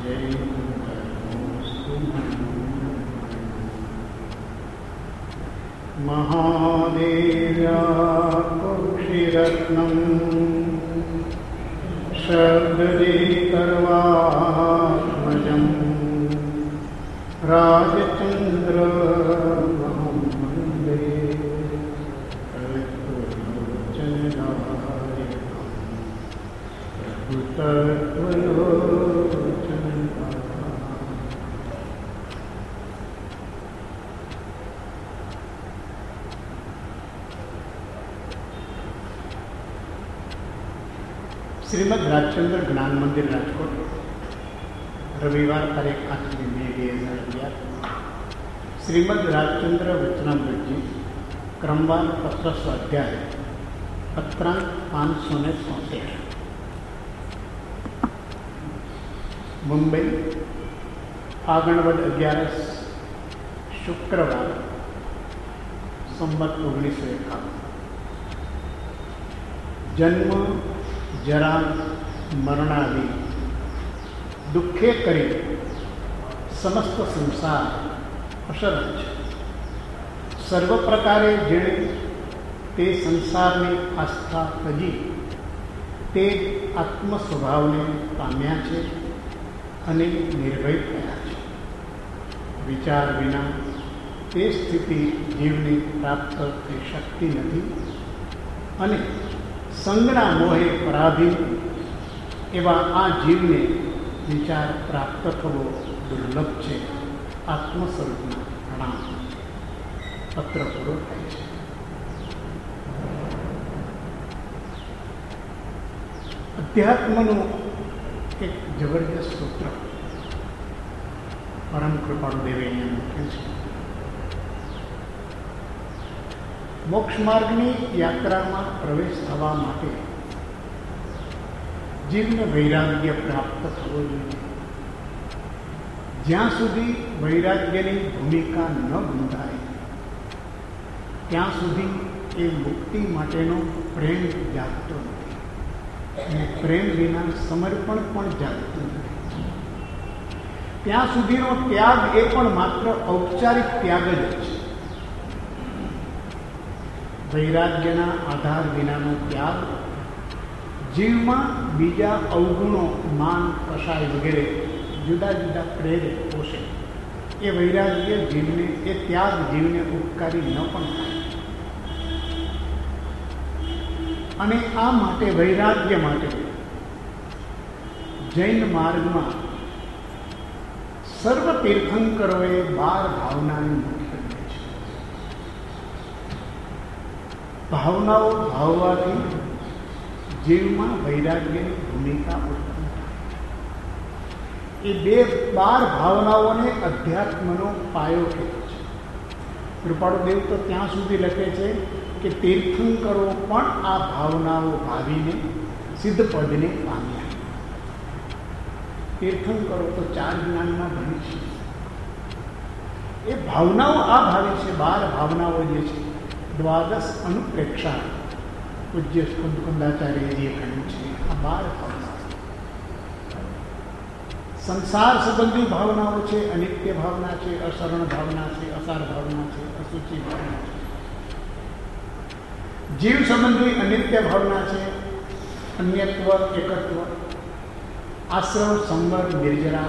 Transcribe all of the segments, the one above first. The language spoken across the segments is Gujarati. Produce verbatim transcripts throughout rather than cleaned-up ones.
महादेव्या कुक्षिरत्नं शब्दजीकर्वात्मजं राजचन्द्र श्रीमद રાજચંદ્ર જ્ઞાન મંદિર રાજકોટ રવિવાર તારીખ આઠમી મે બે હજાર અગિયાર શ્રીમદ રાજચંદ્ર વચનામૃતજી ક્રમવાર પત્ર સ્વાધ્યાય પત્રાંક પાંચસો ને ચોસઠ મુંબઈ ફાગણવદ અગિયારસ શુક્રવાર સંવત ઓગણીસો એકાવન. જન્મ જરા મરણાદિ દુઃખે કરી સમસ્ત સંસાર અસર છે. સર્વ પ્રકારે જેણે તે સંસારની આસ્થા તજી તે આત્મ સ્વભાવને પામ્યા છે અને નિર્ભય થયા છે. વિચાર વિના તે સ્થિતિ જીવને પ્રાપ્ત થઈ શકતી નથી અને સંગના મોહે પરાધીન એવા આ જીવને વિચાર પ્રાપ્ત થવો દુર્લભ છે. આત્મ સ્વરૂપના પ્રણામ. પત્ર પૂરો થાય છે. અધ્યાત્મનું એક જબરજસ્ત સૂત્ર પરમ કૃપાળુ દેવે અહીંયા મૂક્યું છે. મોક્ષ માર્ગની યાત્રામાં પ્રવેશ થવા માટે જીવને વૈરાગ્ય પ્રાપ્ત થવો જોઈએ. જ્યાં સુધી વૈરાગ્યની ભૂમિકા ન બંધાય ત્યાં સુધી એ મુક્તિ માટેનો પ્રેમ જાગતો નથી અને પ્રેમ વિના સમર્પણ પણ જાગતું નથી. ત્યાં સુધીનો ત્યાગ એ પણ માત્ર ઔપચારિક ત્યાગ જ છે. વૈરાગ્યના આધાર વિનાનો ત્યાગ જીવમાં બીજા અવગુણો માન કષાય વગેરે જુદા જુદા પ્રેરે પોષે. એ વૈરાગ્ય જીવને એ ત્યાગ જીવને ઉપકારી ન પણ થાય. અને આ માટે વૈરાગ્ય માટે જૈન માર્ગમાં સર્વ તીર્થંકરોએ બાર ભાવનાની મુખ્ય છે. ભાવનાઓ ભાવવાથી જીવમાં વૈરાગ્યની ભૂમિકા ઉત્પન્ન થાય. એ બે બાર ભાવનાઓને અધ્યાત્મનો પાયો કહે છે. કૃપાળુ દેવ તો ત્યાં સુધી લખે છે કે તીર્થંકરો પણ આ ભાવનાઓ ભાવીને સિદ્ધ પદને પામ્યા. તીર્થંકરો તો ચાર જ્ઞાનમાં ભણી છે. એ ભાવનાઓ આ ભાવી છે. બાર ભાવનાઓ જે છે દ્વાદશ અનુપ્રેક્ષા પૂજ્ય સ્કંદકુંદાચાર્યજીએ કહ્યું છે. આ બાર ભાવનાઓ સંસાર સંબંધી ભાવનાઓ છે. અનિત્ય ભાવના છે, અશરણ ભાવના છે, અસાર ભાવના છે, અસુચિ ભાવના છે. જીવ સંબંધી અનિત્ય ભાવના છે. અન્યત્વ, એકત્વ, આશ્રમ, સંવર, નિર્જરા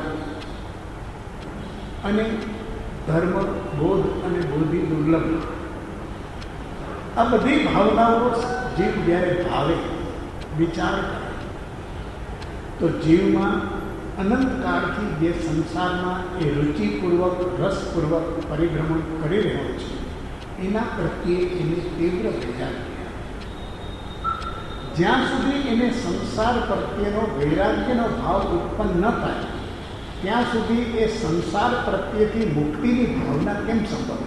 અને ધર્મ, બોધ અને બુદ્ધિ દુર્લભ. આ બધી ભાવનાઓ જીવ જ્યારે ભાવે વિચાર કરે તો જીવમાં અનંતકાળથી જે સંસારમાં એ રુચિપૂર્વક રસપૂર્વક પરિભ્રમણ કરી રહ્યો છે એના પ્રત્યે એને તીવ્ર વૈરાગ્ય. જ્યાં સુધી એને સંસાર પ્રત્યેનો વૈરાગ્યનો ભાવ ઉત્પન્ન ન થાય ત્યાં સુધી એ સંસાર પ્રત્યેથી મુક્તિની ભાવના કેમ સંભવ?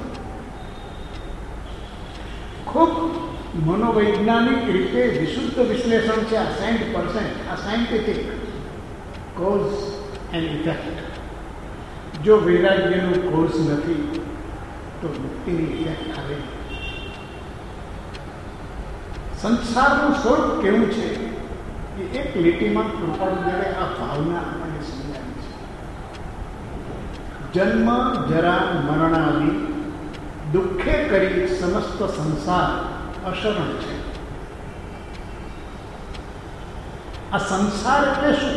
ખૂબ મનોવૈજ્ઞાનિક રીતે વિશુદ્ધ વિશ્લેષણ છે. આ સાઠ પર્સન્ટ આ સાયન્ટિફિક કોઝ એન્ડ ઇફેક્ટ. જો વૈરાગ્યનું કોઝ નથી તો મુક્તિની ઇફેક્ટ આવે. સંસારનું સ્વરૂપ કેવું છે એ એક લીટીમાં કૃપાળુ દેવે આ ભાવના આપણને સમજાવી છે. જન્મ જરા મરણાદિ દુઃખે કરી સમસ્ત સંસાર અશરણ છે. આ સંસાર એટલે શું?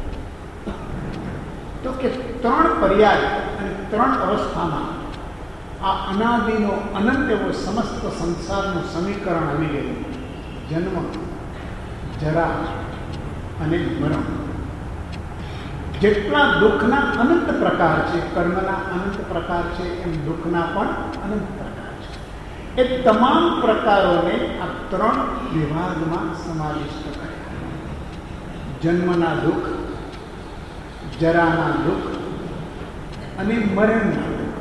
તો કે ત્રણ પર્યાય અને ત્રણ અવસ્થામાં આ અનાદિનો અનંત એવો સમસ્ત સંસારનું સમીકરણ આવી ગયું. જન્મ, જરા અને મરણ. જેટલા દુઃખના અનંત પ્રકાર છે, કર્મના અનંત પ્રકાર છે, એમ દુઃખના પણ અનંત પ્રકાર છે. એ તમામ પ્રકારોને આ ત્રણ વિભાગમાં સમાવિષ્ટ કર્યા. જન્મના દુઃખ, જરાના દુઃખ અને મરણના દુઃખ.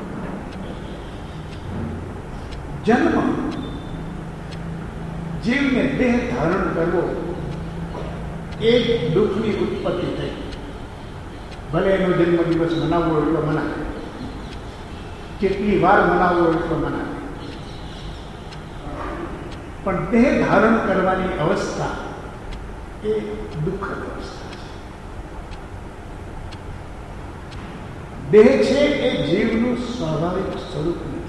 જન્મ, જીવને દેહ ધારણ કરવો, એ દુઃખની ઉત્પત્તિ થઈ. ભલે એનો જન્મ દિવસ મનાવવો એટલો મનાવે, કેટલી વાર મનાવવો એટલો મનાવે, પણ દેહ ધારણ કરવાની અવસ્થા એ દુઃખદ અવસ્થા છે. દેહ છે એ જીવનું સ્વાભાવિક સ્વરૂપ નથી.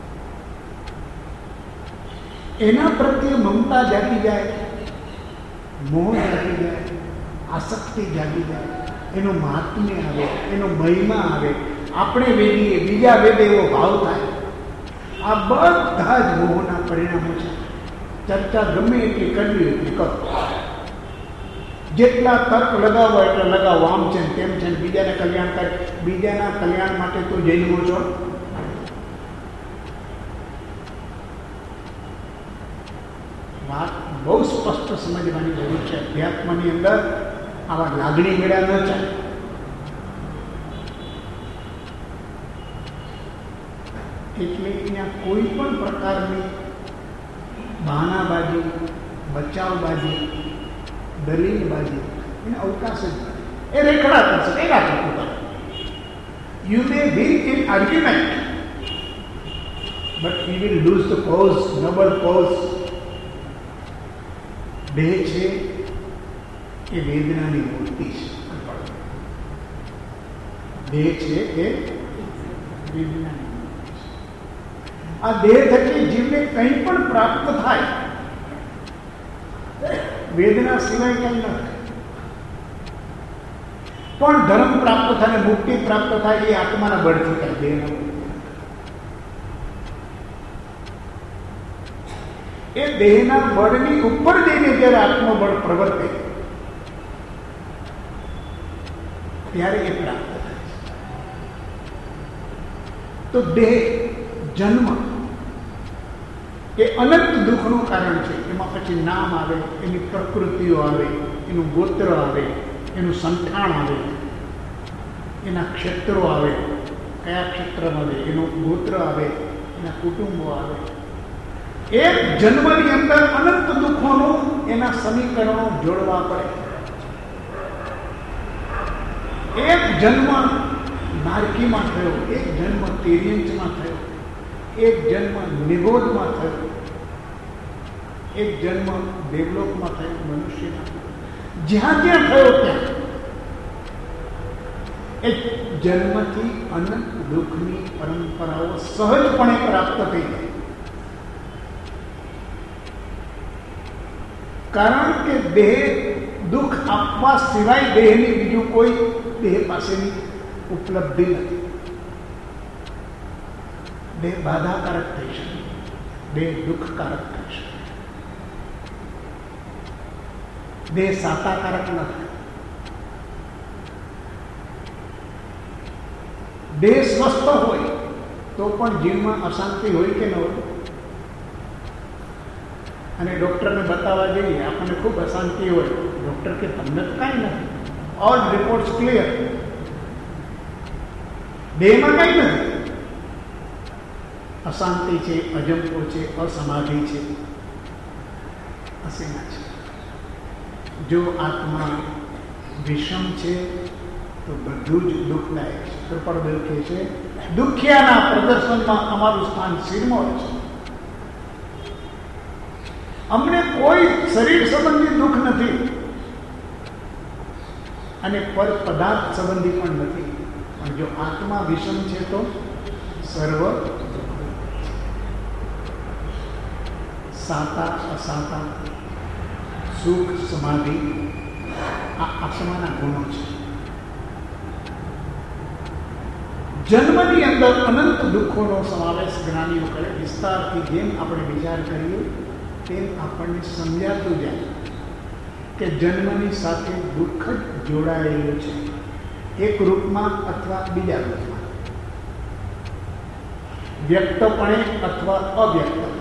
એના પ્રત્યે મમતા જાગી જાય, મોહ જાગી જાય, આસક્તિ જાગી જાય, એનું મહાત્મ્ય આવે, એનો મહિમા આવે, આપણે વેદીએ, બીજા વેદે એવો ભાવ થાય. આ બધા જ મોહના પરિણામો છે. ચર્ચા ગમે એટલી કરવી એટલી કરો, જેટલા તર્ક લગાવો એટલા લગાવો, આમ છે તેમ છે, બીજાને કલ્યાણ કરે. બીજાના કલ્યાણ માટે તો જન્મો છો. વાત બહુ સ્પષ્ટ સમજવાની જરૂર છે. અધ્યાત્મની અંદર આવા લાગણી મેળા ન ચાલે. એટલે અહીંયા કોઈ પણ પ્રકારની બહાનાબાજી, બચાવબાજી, દલીલબાજી એને અવકાશ જ નથી. એ રેખડા કરશે, એ રાખે પોતાને. You may be in argument, but you will lose the cause, noble cause. દેહ છે એ વેદનાની મૂર્તિ છે. દેહ છે એ વેદનાની મૂર્તિ છે. આ દેહ થકી જીવને કંઈ પણ પ્રાપ્ત થાય, વેદના સિવાય કંઈ ન થાય. પણ ધર્મ પ્રાપ્ત થાય, મુક્તિ પ્રાપ્ત થાય, એ આત્માના બળથી થાય, દેહના. એ દેહના બળની ઉપર જઈને જ્યારે આત્મબળ પ્રવર્તે ત્યારે એ પ્રાપ્ત થાય છે. તો દેહ, જન્મ એ અનંત દુઃખનું કારણ છે. એમાં પછી નામ આવે, એની પ્રકૃતિઓ આવે, એનું ગોત્ર આવે, એનું સંઠાણ આવે, એના ક્ષેત્રો આવે, કયા ક્ષેત્રમાં આવે, એનું ગોત્ર આવે, એના કુટુંબો આવે. એક જન્મની અંદર અનંત દુઃખોનું એના સમીકરણો જોડવા પડે. એક જન્મ નારકીમાં થયો, એક જન્મ તિર્યંચમાં થયો, એક જન્મ નિગોદમાં થયો, એક જન્મ દેવલોકમાં થયો, મનુષ્યમાં. જ્યાં જ્યાં થયો ત્યાં એ જન્મથી અનંત દુઃખની પરંપરાઓ સહજપણે પ્રાપ્ત થઈ જાય. કારણ કે દેહ દુઃખ આપવા સિવાય દેહની બીજું કોઈ દેહ પાસેની ઉપલબ્ધિ નથી. દેહ બાધાકારક થઈ શકે, દેહ દુઃખકારક થઈ શકે, દેહ સાતાકારક ન થાય. દેહ સ્વસ્થ હોય તો પણ જીવમાં અશાંતિ હોય કે ન હોય. અને ડૉક્ટરને બતાવવા જઈએ, આપણને ખૂબ અશાંતિ હોય, ડૉક્ટર કે તમને તો કાંઈ નથી, ઓલ રિપોર્ટ્સ ક્લિયર, દેહમાં કાંઈ નથી. અશાંતિ છે, અજંપો છે, અસમાધિ છે, અસીમા છે. જો આત્મા વિષમ છે તો બધું જ દુઃખદાયક છે. કૃપાળદેવ કહે છે, દુખિયાના પ્રદર્શનમાં અમારું સ્થાન શિરમોર છે. અમને કોઈ શરીર સંબંધી દુઃખ નથી અને પર પદાર્થ સંબંધી પણ નથી. પણ જો આત્મા વિષમ છે તો સર્વ સાતા અસાતા, સુખ સમાધિ, આ આત્માના ગુણો છે. જન્મની અંદર અનંત દુઃખોનો સમાવેશ જ્ઞાનીઓ કરે. વિસ્તારથી જેમ આપણે વિચાર કરીએ તેમ આપણને સમજાતું જાય કે જન્મની સાથે દુઃખ જ જોડાયેલું છે, એક રૂપમાં અથવા બીજા રૂપમાં, વ્યક્તપણે અથવા અવ્યક્તપણે.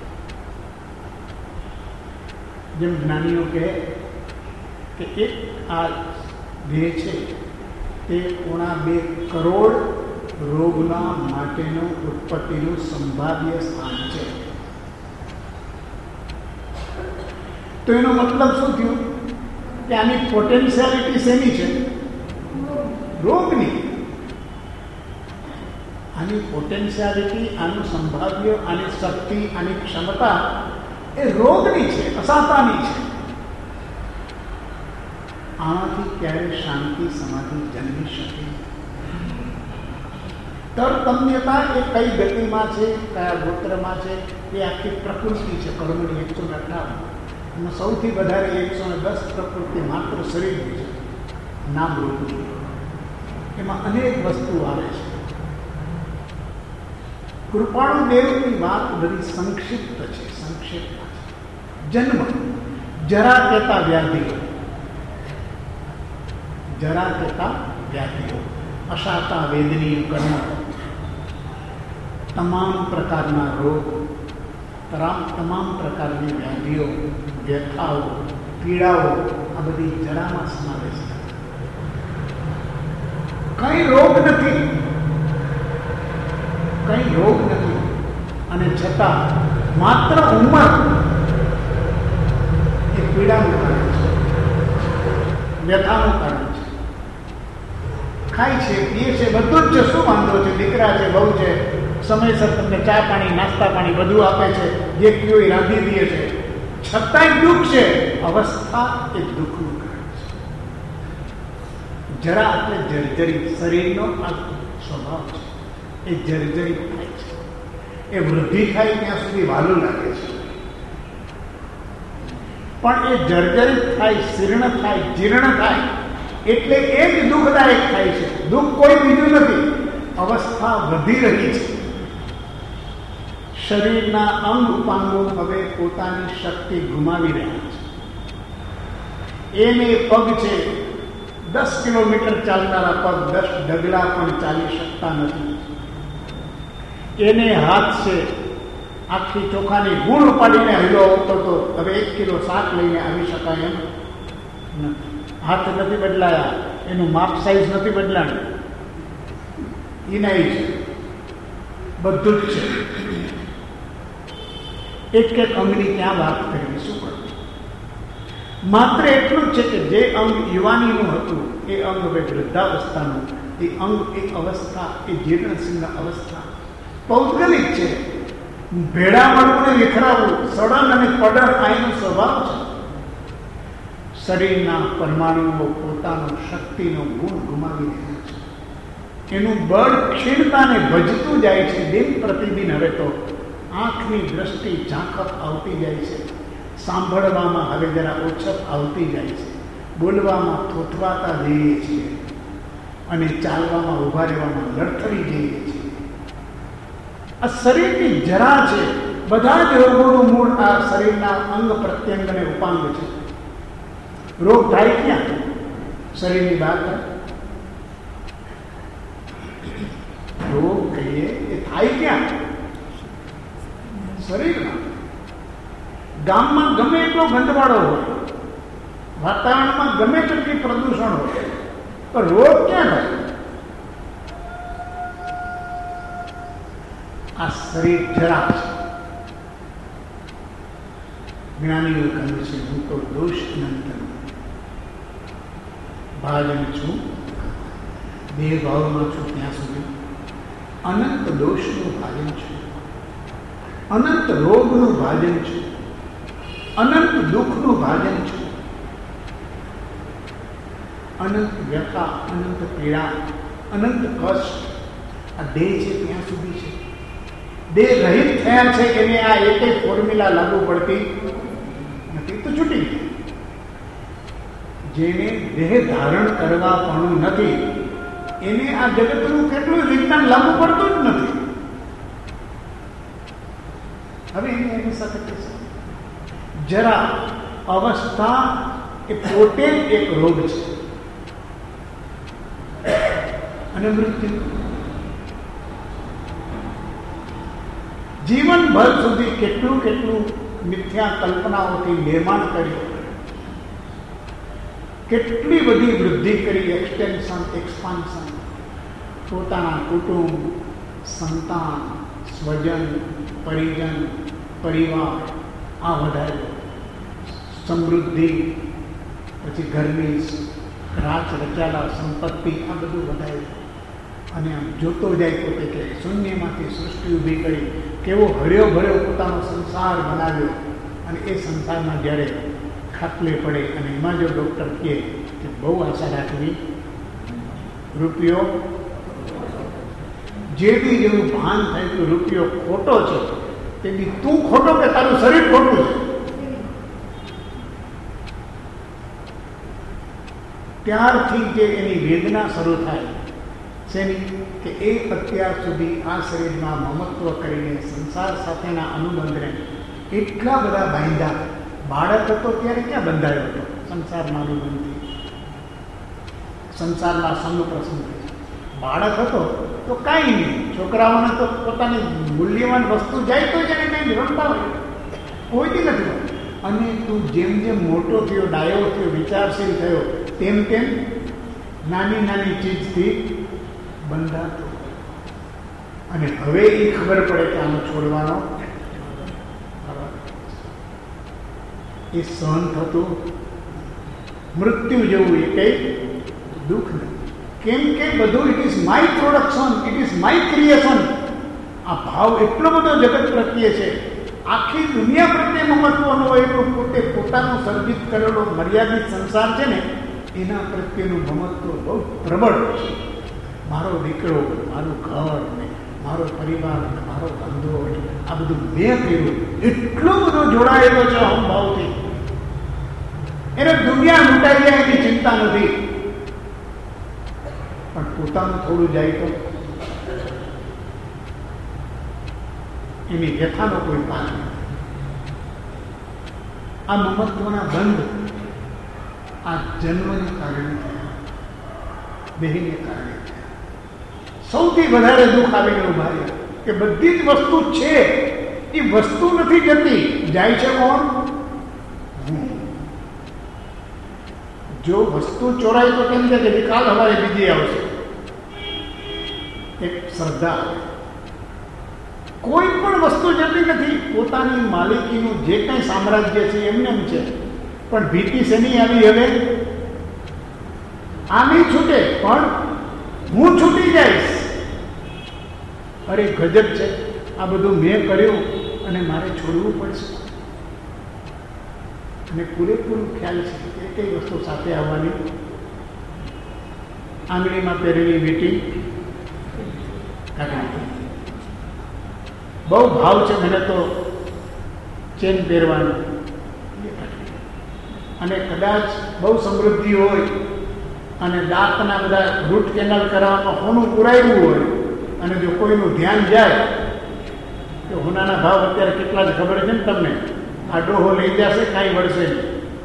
જેમ જ્ઞાનીઓ કહે કે એક આ દેહ છે તે પોણા બે કરોડ રોગના માટેનું ઉત્પત્તિનું સંભાવ્ય સ્થાન છે. તો એનો મતલબ શું થયું કે આની પોટેન્શિયાલિટી શેની છે? રોગની. આની પોટેન્શિયાલિટી, આનું સંભાવ્ય, આની શક્તિ, આની ક્ષમતા એ રોગની છે, અસાતાની છે. આનાથી ક્યારે શાંતિ સમાધિ જન્મી શકે? તરતમ્યતા એ કઈ ગતિમાં છે, કયા ગોત્રમાં છે, એ આખી પ્રકૃતિ છે. કર્મની એકસો ને અઠાવન એમાં સૌથી વધારે એકસો ને દસ પ્રકૃતિ માત્ર શરીરની છે, નામ રૂપની. એમાં અનેક વસ્તુ આવે છે. કૃપાળુ દેવની વાત બધી સંક્ષિપ્ત છે, સંક્ષિપ્ત છે. જન્મ, જરા કહેતા વ્યાધિઓ, જરા કહેતા વ્યાધિઓ, અશાતા વેદનીય કર્મ, તમામ પ્રકારના રોગ, તમામ પ્રકારની વ્યાધિઓ, વ્યથાઓ, પીડાઓ, આ બધી જરામાં સમાવેશ થાય. કઈ રોગ નથી, કઈ રોગ નથી, અને છતાં માત્ર ઉંમર એ પીડાનું કારણ છે, વ્યથાનું કારણ છે. ખાય છે, પીએ છે, બધું જ છે, શું વાંધો છે? દીકરા છે, બહુ છે, સમયસર તમને ચા પાણી, નાસ્તા પાણી બધું આપે છે, જે પીઓ એ રાંધી દે છે, છતાંય દુઃખ છે. અવસ્થા એ દુઃખનું કારણ છે. જરા એટલે જર્જરી, શરીરનો આ સ્વભાવ છે, એ જર્જરી થાય છે. એ વૃદ્ધિ થાય ત્યાં સુધી વાલું લાગે છે, પણ એ જર્જરિત થાય, શીર્ણ થાય, જીર્ણ થાય એટલે એ જ દુઃખદાયક થાય છે. દુઃખ કોઈ બીજું નથી, અવસ્થા વધી રહી છે. શરીરના અંગ ઉપાંગો હવે પોતાની શક્તિ ગુમાવી રહ્યા છે. એને પગ છે, દસ કિલોમીટર ચાલનારા પગ દસ ડગલા પણ ચાલી શકતા નથી. એને હાથ છે, આખી ચોખાની ગુણ ઉપાડીને હલ્લો આવતો તો હવે એક કિલો શાક લઈને આવી શકાય એમ નથી. હાથ નથી બદલાયા, એનું માપ સાઈઝ નથી બદલાયું, ઇનાઈ છે, બધું જ છે. એક એક અંગની ક્યાં વાત કરવી, શું કરવું? માત્ર એટલું જ છે કે જે અંગ યુવાનીનું હતું એ અંગ હવે વૃદ્ધાવસ્થાનું, એ અંગ, એ અવસ્થા, એ જીર્ણશીર્ણ અવસ્થા પૌદ્ગલિક છે. ભેળા મળવું, વિખરાવવું, સડન અને પડન આ એનો સ્વભાવ છે. શરીરના પરમાણુઓ પોતાનો શક્તિનો ગુણ ગુમાવી રહ્યા છે. એનું બળ ક્ષીણતાને ભજતું જાય છે. દિન પ્રતિદિન હવે તો આંખની દ્રષ્ટિ ઝાંખપ આવતી જાય છે, સાંભળવામાં હવે જરા ઓછપ આવતી જાય છે, બોલવામાં થોથવાતા જઈએ છીએ અને ચાલવામાં, ઊભા રહેવામાં લડથડી જઈએ છીએ. આ શરીરની જરા છે. બધા જ રોગોનું મૂળ આ શરીરના અંગ પ્રત્યંગ અને ઉપાંગ છે. રોગ થાય ક્યાં? શરીરની બહાર થાય. રોગ કહીએ એ થાય ક્યાં? શરીરમાં. ગામમાં ગમે એટલો ગંદવાળો હોય, વાતાવરણમાં ગમે તેટલી પ્રદૂષણ હોય, પણ રોગ ક્યાં થાય? આ શરીર જરા છે. જ્ઞાનીઓ કહે છે, હું તો દોષ અનંતનો ભાજન છું, બે ભાવમાં છું ત્યાં સુધી અનંત દોષનું ભાજન છું, અનંત રોગનું ભાજન છું, અનંત દુઃખનું ભાજન છું, અનંત વ્યથા, અનંત પીડા, અનંત કષ્ટ આ દેહ છે ત્યાં સુધી છે. દેહ રહિત થયા છે એને આ એક એક ફોર્મ્યુલા લાગુ પડતી નથી તો છૂટી ગઈ. જેને દેહ ધારણ કરવા પણ નથી એને આ જગતનું કેટલું વિજ્ઞાન લાગુ પડતું જ નથી. હવે એની એની સાથે જરા અવસ્થા એ પોતે એક રોગ છે અને મૃત્યુ જીવનભર સુધી કેટલું કેટલું મિથ્યા કલ્પનાઓથી નિર્માણ કર્યું, કેટલી બધી વૃદ્ધિ કરી, એક્સટેન્શન એક્સપાન્શન, પોતાના કુટુંબ, સંતાન, સ્વજન, પરિજન, પરિવાર આ વધાર્યો, સમૃદ્ધિ, પછી ઘરની રાચ રચાલા સંપત્તિ આ બધું વધાર્યું. અને આમ જોતો જાય પોતે કે શૂન્યમાંથી સૃષ્ટિ ઊભી કરી, કેવો હળ્યો ભળ્યો પોતાનો સંસાર બનાવ્યો. અને એ સંસારમાં જ્યારે ખાટલે પડે અને એમાં જો ડૉક્ટર કહે કે બહુ આશા રાખવી, રૂપિયો જે બી જેવું ભાન થાય કે રૂપિયો ખોટો છે તે બી તું ખોટો કે તારું શરીર ખોટું છે, ત્યારથી જે એની વેદના શરૂ થાય શેની કે એ અત્યાર સુધી આ શરીરમાં મમત્વ કરીને સંસાર સાથેના અનુબંધને એટલા બધા બાંધ્યા. બાળક હતો ત્યારે ક્યાં બંધાયો હતો? સંસારના અનુબંધથી, સંસારના સંગ પ્રસંગથી. બાળક હતો તો કાંઈ નહીં, છોકરાઓને તો પોતાની મૂલ્યવાન વસ્તુ જાય તો જ એને કંઈ રમતા હોય, કોઈથી નથી. અને તું જેમ જેમ મોટો થયો, ડાયો થયો, વિચારશીલ થયો, તેમ તેમ નાની નાની ચીજથી બંધાતો. અને હવે એ ખબર પડે કે આનો છોડવાનો એ સહન થતું મૃત્યુ જેવું એ કઈ દુઃખ નથી. કેમ કે બધું it is my production, it is my creation. આ ભાવ એટલો બધો જગત પ્રત્યે છે, આખી દુનિયા પ્રત્યે મહત્વનો હોય એટલું પોતે પોતાનો સર્જિત કરેલો મર્યાદિત સંસાર છે ને એના પ્રત્યેનું મહત્વ બહુ પ્રબળ છે. મારો દીકરો, મારું ઘર ને મારો પરિવાર ને મારો ધંધો, આ બધું મેં કર્યું, એટલો બધો જોડાયેલો છે અહંભાવથી. એને દુનિયા લૂંટાઈ જાય એની ચિંતા નથી, પણ પોતાનું થોડું જાય તો એની વ્યથાનો કોઈ પાર નથી. આ મમત્વના બંધ આ જન્મને કારણે થયા, દેહને કારણે થયા. સૌથી વધારે દુઃખ આવીને ઉભા રહ્યા કે બધી જ વસ્તુ છે એ વસ્તુ નથી જતી, જાય છે કોણ? જો વસ્તુ ચોરાય તો કેમ છે કે કાલ હવારે બીજી આવશે, એક શ્રદ્ધા. કોઈ પણ વસ્તુ જતી નથી. પોતાની માલિકીનું જે કંઈ સામ્રાજ્ય છે એમને એમ છે, પણ ભીતિ શેની આવી? હવે આની છૂટે પણ હું છૂટી જઈશ. અરે ગજબ છે, આ બધું મેં કર્યું અને મારે છોડવું પડશે. અને પૂરેપૂરું ખ્યાલ છે કે કઈ વસ્તુ સાથે આવવાની. આંગળીમાં પહેરેલી વીંટી કાઢી, બહુ ભાવ છે મને તો ચેન પહેરવાનો, અને કદાચ બહુ સમૃદ્ધિ હોય અને દાંતના બધા રૂટ કેનાલ કરાવવામાં હોનું પુરાયું હોય, અને જો કોઈનું ધ્યાન જાય કે હોનાના ભાવ અત્યારે કેટલા જ ખબર છે ને તમને, આ ડોહો લઈ જશે, કાંઈ વળશે નહીં.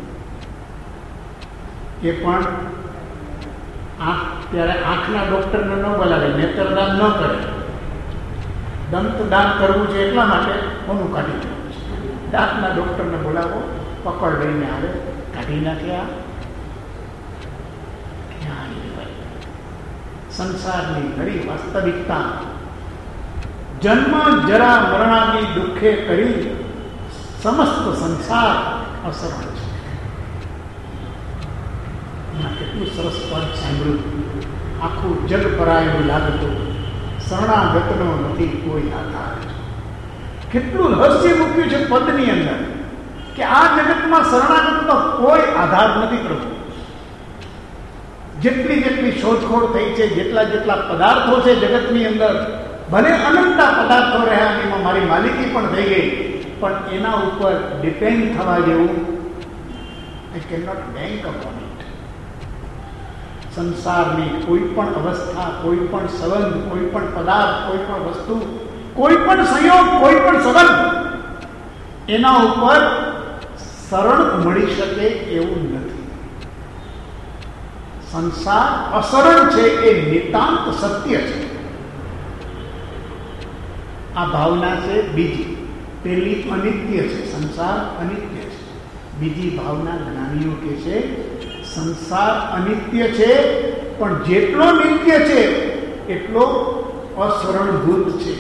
એ પણ આંખ ત્યારે આંખના ડૉક્ટરને ન બોલાવે, નેત્રદાન ન કરે. દંતદાન કરવું છે એટલા માટે હોનું કાઢી દેવું છે. દાંતના ડૉક્ટરને બોલાવો, પકડ લઈને આવે, કાઢી નાખ્યા. સંસારની ઘણી વાસ્તવિકતા જન્મ જરા મરણાની દુઃખે કરી સમસ્ત સંસાર અસરણ છે. કેટલું સરસ પદ સાંભળ્યું. આખું જગ પરાયું લાગતું, શરણાગતનો નથી કોઈ આધાર. કેટલું રહસ્ય મૂક્યું છે પદની અંદર કે આ જગતમાં શરણાગતનો કોઈ આધાર નથી. પ્રભુ જેટલી જેટલી શોધખોળ થઈ છે, જેટલા જેટલા પદાર્થો છે જગતની અંદર, ભલે અનંતા પદાર્થો રહ્યા, એમાં મારી માલિકી પણ થઈ ગઈ, પણ એના ઉપર ડિપેન્ડ થવા જેવું I can not bank upon it. સંસારની કોઈ પણ અવસ્થા, કોઈ પણ સંબંધ, કોઈ પણ પદાર્થ, કોઈ પણ વસ્તુ, કોઈ પણ સંયોગ, કોઈ પણ સંબંધ એના ઉપર સરળ મળી શકે એવું નથી. સંસાર અસરળ છે એ નિતાંત સત્ય છે. આ ભાવના છે બીજી. પેલી અનિત્ય છે, સંસાર અનિત્ય છે. બીજી ભાવના જ્ઞાનીઓ કહે છે સંસાર અનિત્ય છે, પણ જેટલો નિત્ય છે એટલો અસરણભૂત છે.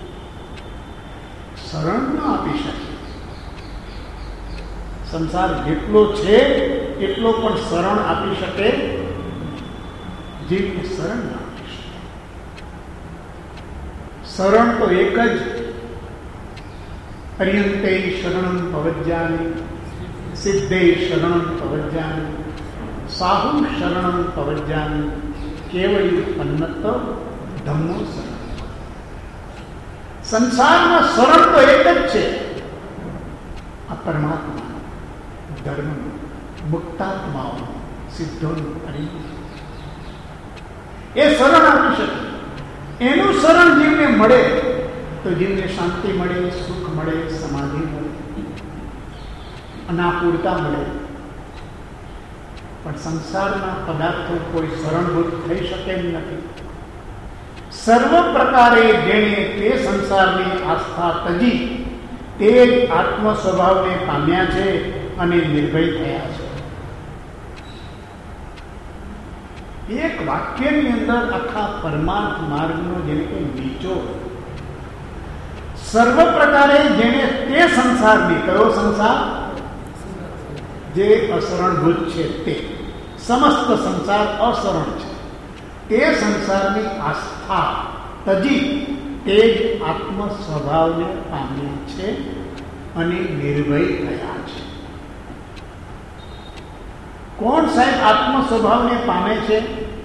શરણ ન આપી શકે. સંસાર જેટલો છે એટલો પણ શરણ આપી શકે, જીવને શરણ ના આપી શકે. શરણ તો એક જ, અર્યંતે શરણં પવજ્જામિ, સિદ્ધે શરણં પવજ્જામિ, સાહુ શરણં પવજ્જામિ, કેવળી અન્નત ધમ્મો શરણ. સંસારમાં શરણ તો એક જ છે, આ પરમાત્મા, ધર્મ, મુક્તાત્માઓ, સિદ્ધોનું હરિ. એ શરણ આપી શકે. એનું શરણ જીવને મળે તો જીવને શાંતિ મળે, સુખ મળે, સમાધિ મળે, અનાકૂળતા મળે. પણ સંસારના પદાર્થો કોઈ શરણભૂત થઈ શકે એમ નથી. સર્વ પ્રકારે જેણે તે સંસારની આસ્થા તજી તે જ આત્મ સ્વભાવને પામ્યા છે અને નિર્ભય થયા છે. એક વાક્યની અંદર આખા પરમાર્થ માર્ગનો જેને કે નીચો, સર્વ પ્રકારે જેણે તે સંસારની, કયો સંસાર? જે અસરણભૂત છે તે. સમસ્ત સંસાર અસરણ છે. તે સંસારની આસ્થા તજી તે જ આત્મ સ્વભાવને પામ્યા છે અને નિર્ભય થયા છે. કોણ સાહેબ આત્મ સ્વભાવને પામે છે?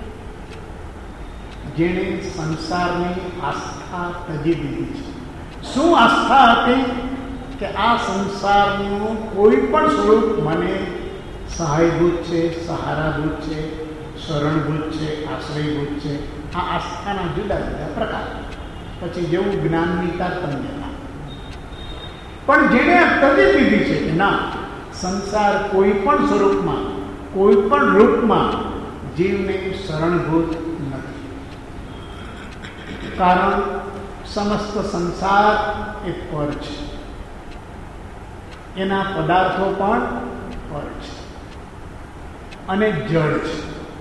જેણે સંસારની આસ્થા તજી દીધી છે. શું આસ્થા હતી? કે આ સંસારનું કોઈ પણ સ્વરૂપ મને સહાયભૂત છે, સહારાભૂત છે, શરણભૂત છે, આશ્રયભૂત છે. આ આસ્થાના જુદા જુદા પ્રકાર. પછી જેવું જ્ઞાનની તારતમ્યતા. પણ જેણે આ તજી દીધી છે કે ના, સંસાર કોઈ પણ સ્વરૂપમાં, કોઈ પણ રૂપમાં જીવને શરણભૂત નથી. કારણ સમસ્ત સંસાર એ પર છે, એના પદાર્થો પણ પર છે અને જળ છે.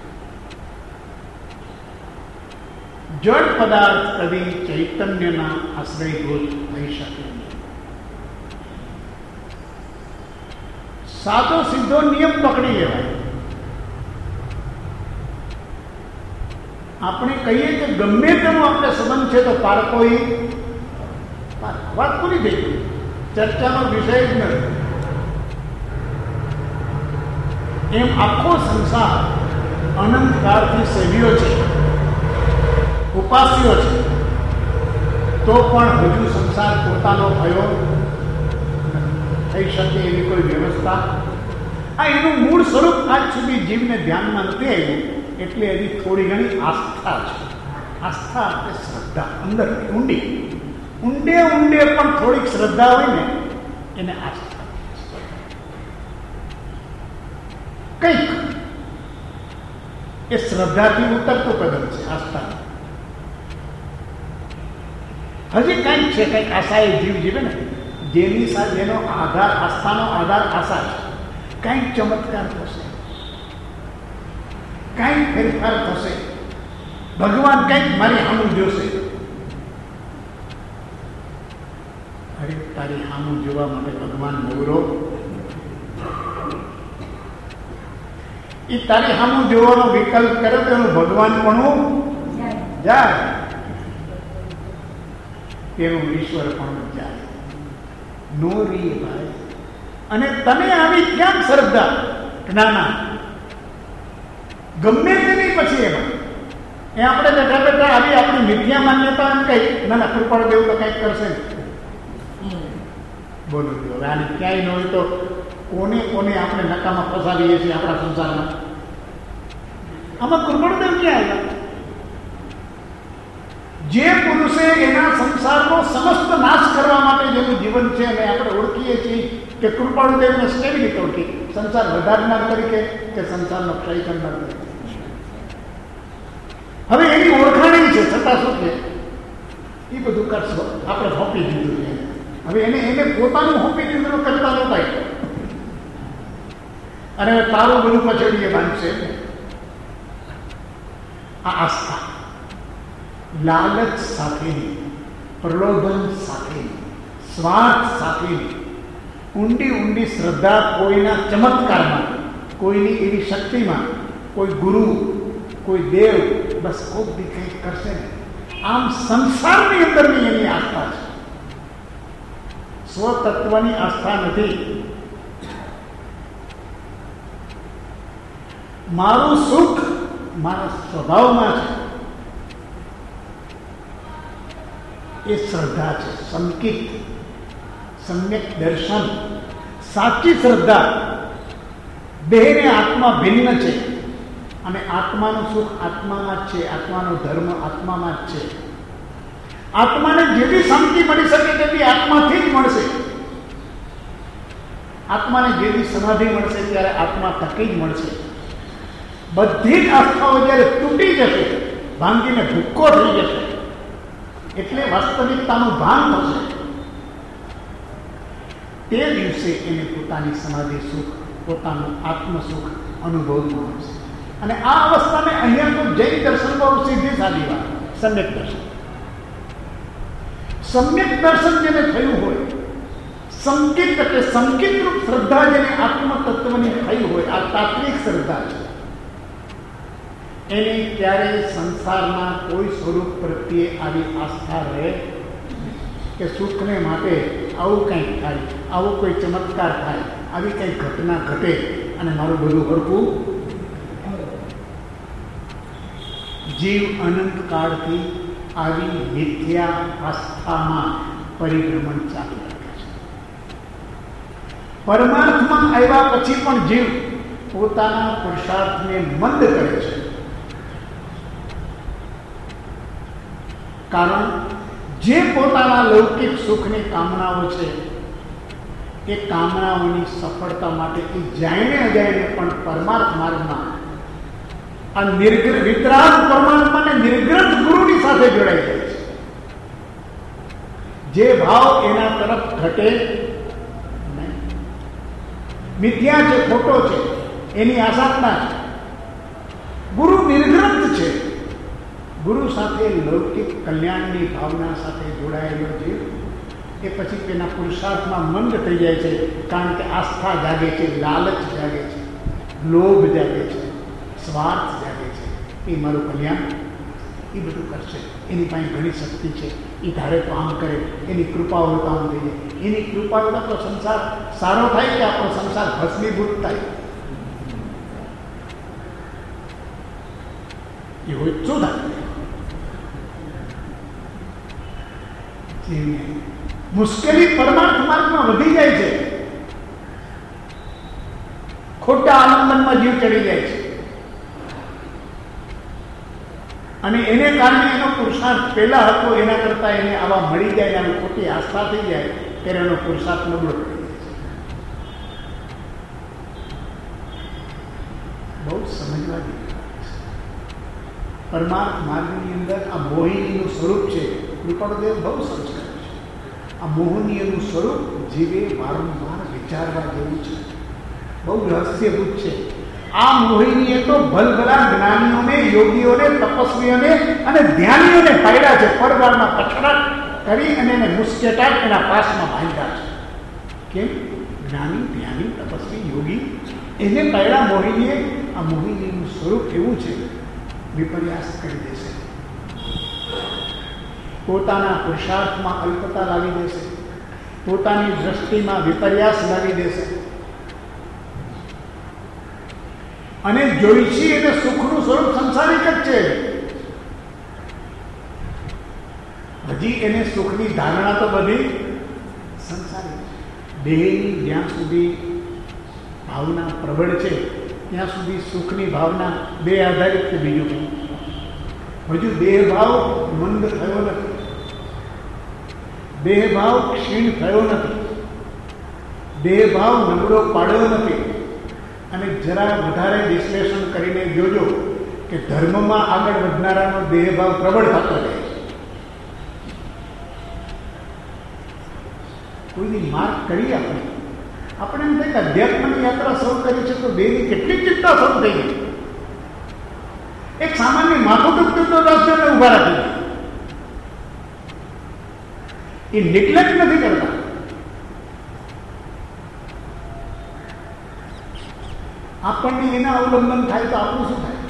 જળ પદાર્થ કદી ચૈતન્યના આશ્રયભૂત થઈ શકે નહીં. સાદો સીધો નિયમ પકડી લેવાય. આપણે કહીએ કે ગમે તેનો આપણે સંબંધ છે તો પારકોઈ વાત પૂરી થઈ ગઈ, ચર્ચાનો વિષય જ નથી. એમ આખો સંસાર અનંતકાળથી સેવ્યો છે, ઉપાસ્યો છે, તો પણ હજુ સંસાર પોતાનો થયો થઈ શકે એવી કોઈ વ્યવસ્થા. આ એનું મૂળ સ્વરૂપ આજ સુધી જીવને ધ્યાનમાં નથી આવ્યું. એટલે એની થોડી ઘણી આસ્થા છે. આસ્થા એટલે શ્રદ્ધા, અંદર ઊંડી, ઊંડે ઊંડે પણ થોડીક શ્રદ્ધા હોય ને એને આસ્થા. કંઈક એ શ્રદ્ધાથી ઉતરતું કદમ છે આસ્થા. હજી કંઈક છે, કંઈક આશા એ જીવ જીવે ને, જેની સાથે જેનો આધાર, આસ્થાનો આધાર આશા છે. કંઈક ચમત્કાર થશે, કંઈક ફેરફાર થશે, ભગવાન કંઈક મારી સામું જોશે. અરે તારી સામું જોવા માટે ભગવાન નવરો? એ તારી સામું જોવાનો વિકલ્પ કરે તો એનું ભગવાન પણ જાય, તેનું ઈશ્વર પણ જાય. નો રી ભાઈ. અને તને આવી ક્યાં શ્રદ્ધા? ના ના, ગમે તેની પછી એમાં એ આપણે બેઠા બેઠા આવી આપણી મિથ્યા માન્યતા એમ કઈ ના ના કૃપાળ દેવું તો કંઈક કરશે ને. બોલો હવે આને ક્યાંય ન હોય તો કોને કોને આપણે નકામાં ફસાવીએ છીએ આપણા સંસારમાં. આમાં કૃપાળદેવ ક્યાં આવ્યા? જે પુરુષે એના સંસારનો સમસ્ત નાશ કરવા માટે જેનું જીવન છે અને આપણે ઓળખીએ છીએ કે કૃપાળુદેવને કેવી રીતે ઓળખી? સંસાર વધારનાર તરીકે કે સંસારનો ક્ષય કરનાર તરીકે? હવે એની ઓળખાણી છે છતાં શું છે એ બધું કરશો આપણે સોંપી દીધું છે. હવે એને એને પોતાનું સોંપી દીધું કરતા નહોતા અને તારું બધું પછડીએ બાંધશે. આ આસ્થા લાલચ સાથેની, પ્રલોભન સાથેની, સ્વાર્થ સાથેની ઊંડી ઊંડી શ્રદ્ધા કોઈના ચમત્કારમાં, કોઈની એવી શક્તિમાં, કોઈ ગુરુ, કોઈ દેવ, બસ કોક બી કંઈક કરશે ને આમ સંસારની અંદરની એની આસ્થા છે. સ્વતત્વની આસ્થા નથી. મારું સુખ મારા સ્વભાવમાં છે એ શ્રદ્ધા છે. સંકિત, સમ્યક દર્શન, સાચી શ્રદ્ધા. દેહને આત્મા ભિન્ન છે અને આત્માનું સુખ આત્મામાં જ છે, આત્માનો ધર્મ આત્મામાં જ છે. આત્માને જેવી શાંતિ મળી શકે તેવી આત્માથી જ મળશે. આત્માને જેવી સમાધિ મળશે ત્યારે આત્મા થકી જ મળશે. બધી જ આસ્થાઓ જ્યારે તૂટી જશે, ભાંગીને ભૂક્કો થઈ જશે, એટલે વાસ્તવિકતાનું ભાન થશે. તે દિવસે એને પોતાની સમાધિ સુખ, પોતાનું આત્મ સુખ અનુભવમાં આવશે. અને આ અવસ્થાને અહીંયા તો જૈન દર્શન બહુ સીધી સાદી વાત, સમ્યક દર્શન. સમ્યક દર્શન જેને થયું હોય, સંકિત એટલે સંકિત રૂપ શ્રદ્ધા જેને આત્મ તત્વની થઈ હોય, આ તાત્વિક શ્રદ્ધા છે. એને ક્યારેય સંસારના કોઈ સ્વરૂપ પ્રત્યે આવી આસ્થા રહે કે સુખને માટે આવું કંઈક થાય, આવો કોઈ ચમત્કાર થાય, આવી કંઈક ઘટના ઘટે અને મારું બધું હરખું. જીવ અનંત કાળથી આવી મિથ્યા આસ્થામાં પરિભ્રમણ ચાલુ રાખે છે. પરમાર્થમાં આવ્યા પછી પણ જીવ પોતાના પુરુષાર્થને મંદ કરે છે. કારણ જે પોતાના લૌકિક સુખની કામનાઓ છે એ કામનાઓની સફળતા માટે એ જાણે અજાણે પણ પરમાર્થ માર્ગમાં આ નિર્ગ્રહ વિતરાગ પરમાત્માને નિર્ગ્રંથ ગુરુની સાથે જોડાઈ જાય છે. જે ભાવ એના તરફ ઘટે નહીં. મિથ્યા છે, ખોટો છે, એની આસાધના છે. ગુરુ નિર્ગ્રંથ છે. ગુરુ સાથે લૌકિક કલ્યાણની ભાવના સાથે જોડાયેલો જીવ એ પછી તેના પુરુષાર્થમાં મંદ થઈ જાય છે. કારણ કે આસ્થા જાગે છે, લાલચ જાગે છે, લોભ જાગે છે, સ્વાર્થ જાગે છે. એ મારું કલ્યાણ એ બધું કરશે, એની પાસે ઘણી શક્તિ છે, એ ધારે તો આમ કરે, એની કૃપા હોય તો આમ થઈ જાય. એની કૃપા હોય તો સંસાર સારો થાય કે આપણો સંસાર ભસ્મીભૂત થાય? એ હોય શું થાય? મુશ્કેલી પરમાર્થ માર્ગમાં વધી જાય છે. ખોટા આનંદમાં જીવ ચડી જાય છે અને એને કારણે એનો પુરુષાર્થ પહેલા હતો એના કરતા એને આવા મળી જાય અને ખોટી આસ્થા થઈ જાય ત્યારે એનો પુરુષાર્થ નબળો પડી જાય છે. બહુ સમજવા જેવી વાત છે. પરમાર્થ માર્ગની અંદર આ મોહિનીનું સ્વરૂપ છે. કૃપાળુદેવ બહુ સરસ કહે છે. આ મોહનીયનું સ્વરૂપ જીવે વારંવાર વિચારવા જેવું છે. બહુ રહસ્યભૂત છે. આ મોહિનીએ તો ભલભલા જ્ઞાનીઓને, યોગીઓને, તપસ્વીઓને અને ધ્યાનીઓને પાડ્યા છે. પરવારમાં પછડાટ કરી અને એને મુસ્કેટાટ એના પાસમાં બાંધ્યા છે. કેમ? જ્ઞાની, ધ્યાની, તપસ્વી, યોગી એને પાડ્યા મોહિનીએ. આ મોહિનીનું સ્વરૂપ એવું છે, વિપર્યાસ કરી દેશે. પોતાના પુરુષાર્થમાં અલ્પતા લાવી દેશે, પોતાની દ્રષ્ટિમાં વિપર્યાસ લાવી દેશે. અને જોઈશી એટલે સુખનું સ્વરૂપ સંસારિક જ છે. હજી એને સુખની ધારણા તો બધી સંસારિક. દેહની જ્યાં સુધી ભાવના પ્રબળ છે ત્યાં સુધી સુખની ભાવના બે આધારિત છે. બીજું કંઈ હજુ દેહ ભાવ મંદ થયો નથી, દેહ ભાવ ક્ષીણ થયો નથી, દેહ ભાવ નબળો પાડ્યો નથી. અને જરા વધારે વિશ્લેષણ કરીને જોજો કે ધર્મમાં આગળ વધનારાનો દેહ ભાવ પ્રબળ થતો જાય. કોઈની માર્ક કરી આપણે આપણે એમ થાય કે અધ્યાત્મની યાત્રા શરૂ કરી છે તો દેહની કેટલી ચિંતા શરૂ થઈ ગઈ. એક સામાન્ય માથું દુખતું તો દસ જણને ઉભા રાખી દે. એ નિગ્લેક્ટ નથી કરતા. આપણને એના અવલંબન થાય તો આપણું શું થાય?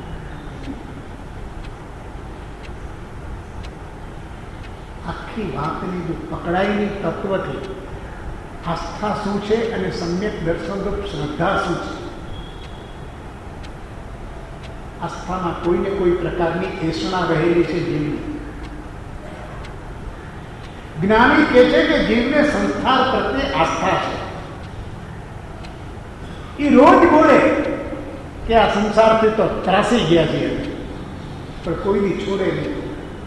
આખી વાતની જો પકડાયેલી તત્વથી આસ્થા શું છે અને સમ્યક દર્શનરૂપ શ્રદ્ધા શું છે. આસ્થામાં કોઈને કોઈ પ્રકારની એષણા રહેલી છે જીવની. જ્ઞાની કહે છે કે જીવને સંસાર પ્રત્યે આસ્થા છે. એ રોજ બોલે કે આ સંસારથી તો ત્રાસી ગયા છીએ, પણ કોઈની છોડે નહીં.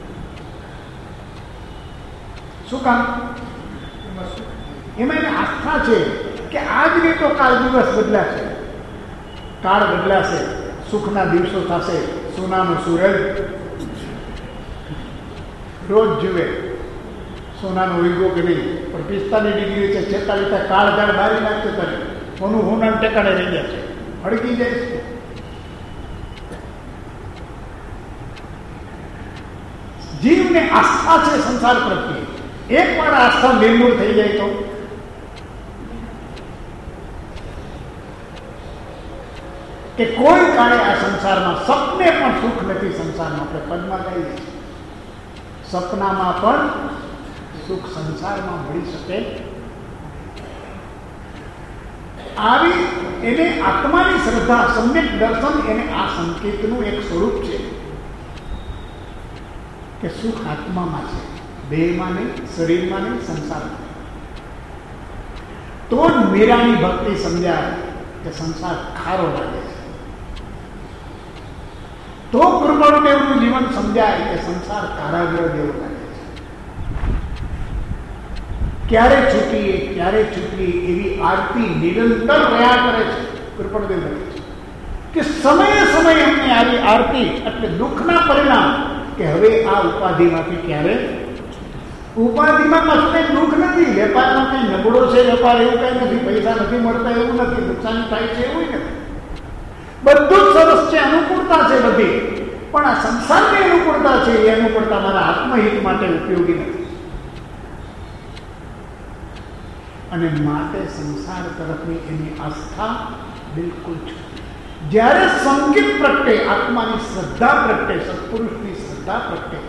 શું કામ? એમાં એને આસ્થા છે કે આજ નહીં તો કાલ દિવસ બદલાશે, કાળ બદલાશે, સુખના દિવસો થશે. સોનાનો સૂરજ રોજ જુએ સોનાનો ઉગ્યો કે નહીં, પણ પિસ્તાલીસ ડિગ્રી છે, છેતાલીસ કાળ ઝાડ બારી નાખશે તારે સોનું હોના ટેકાડે રહી જાય છે, હળગી જાય છે. જીવને આસ્થા છે સંસાર પ્રત્યે. એક વાર આસ્થા નિર્મૂળ થઈ જાય તો કે કોઈ કાળે આ સંસારમાં સપને પણ સુખ નથી. સંસારમાં આપણે પદમાં કહીએ સપનામાં પણ સુખ સંસારમાં મળી શકે. આવી એને આત્માની શ્રદ્ધા, સમ્યક દર્શન, એને આ સંકેતનું એક સ્વરૂપ છે કે સુખ આત્મામાં છે, દેહમાં નહીં, શરીરમાં નહીં, સંસારમાં. તો જ મીરાની ભક્તિ સમજાય કે સંસાર ખારો લાગે છે. તો કૃપાળુદેવનું જીવન સમજાય કે સંસાર કારાગૃહ જેવું લાગે છે. ક્યારે છૂટીએ ક્યારે છૂટીએ એવી આરતી નિરંતર રહ્યા કરે છે. કૃપાળુદેવ લખે છે કે સમયે સમયે અમને આવી આરતી એટલે દુઃખના પરિણામ કે હવે આ ઉપાધિમાંથી ક્યારે ઉપાધિમાં કશું દુઃખ નથી. વેપારમાં કઈ નબળો છે વેપાર એવું કઈ નથી, પૈસા નથી મળતા એવું નથી, નુકસાન થાય છે એવું નથી. બધું જ સરસ છે, અનુકૂળતા છે બધી. પણ આ સંસારની અનુકૂળતા છે એ અનુકૂળતા મારા આત્મહિત માટે ઉપયોગી નથી. અને માટે સંસાર તરફની એની આસ્થા બિલકુલ છે. જ્યારે સંકેત પ્રગટે, આત્માની શ્રદ્ધા પ્રગટે, સત્પુરુષની શ્રદ્ધા પ્રગટે,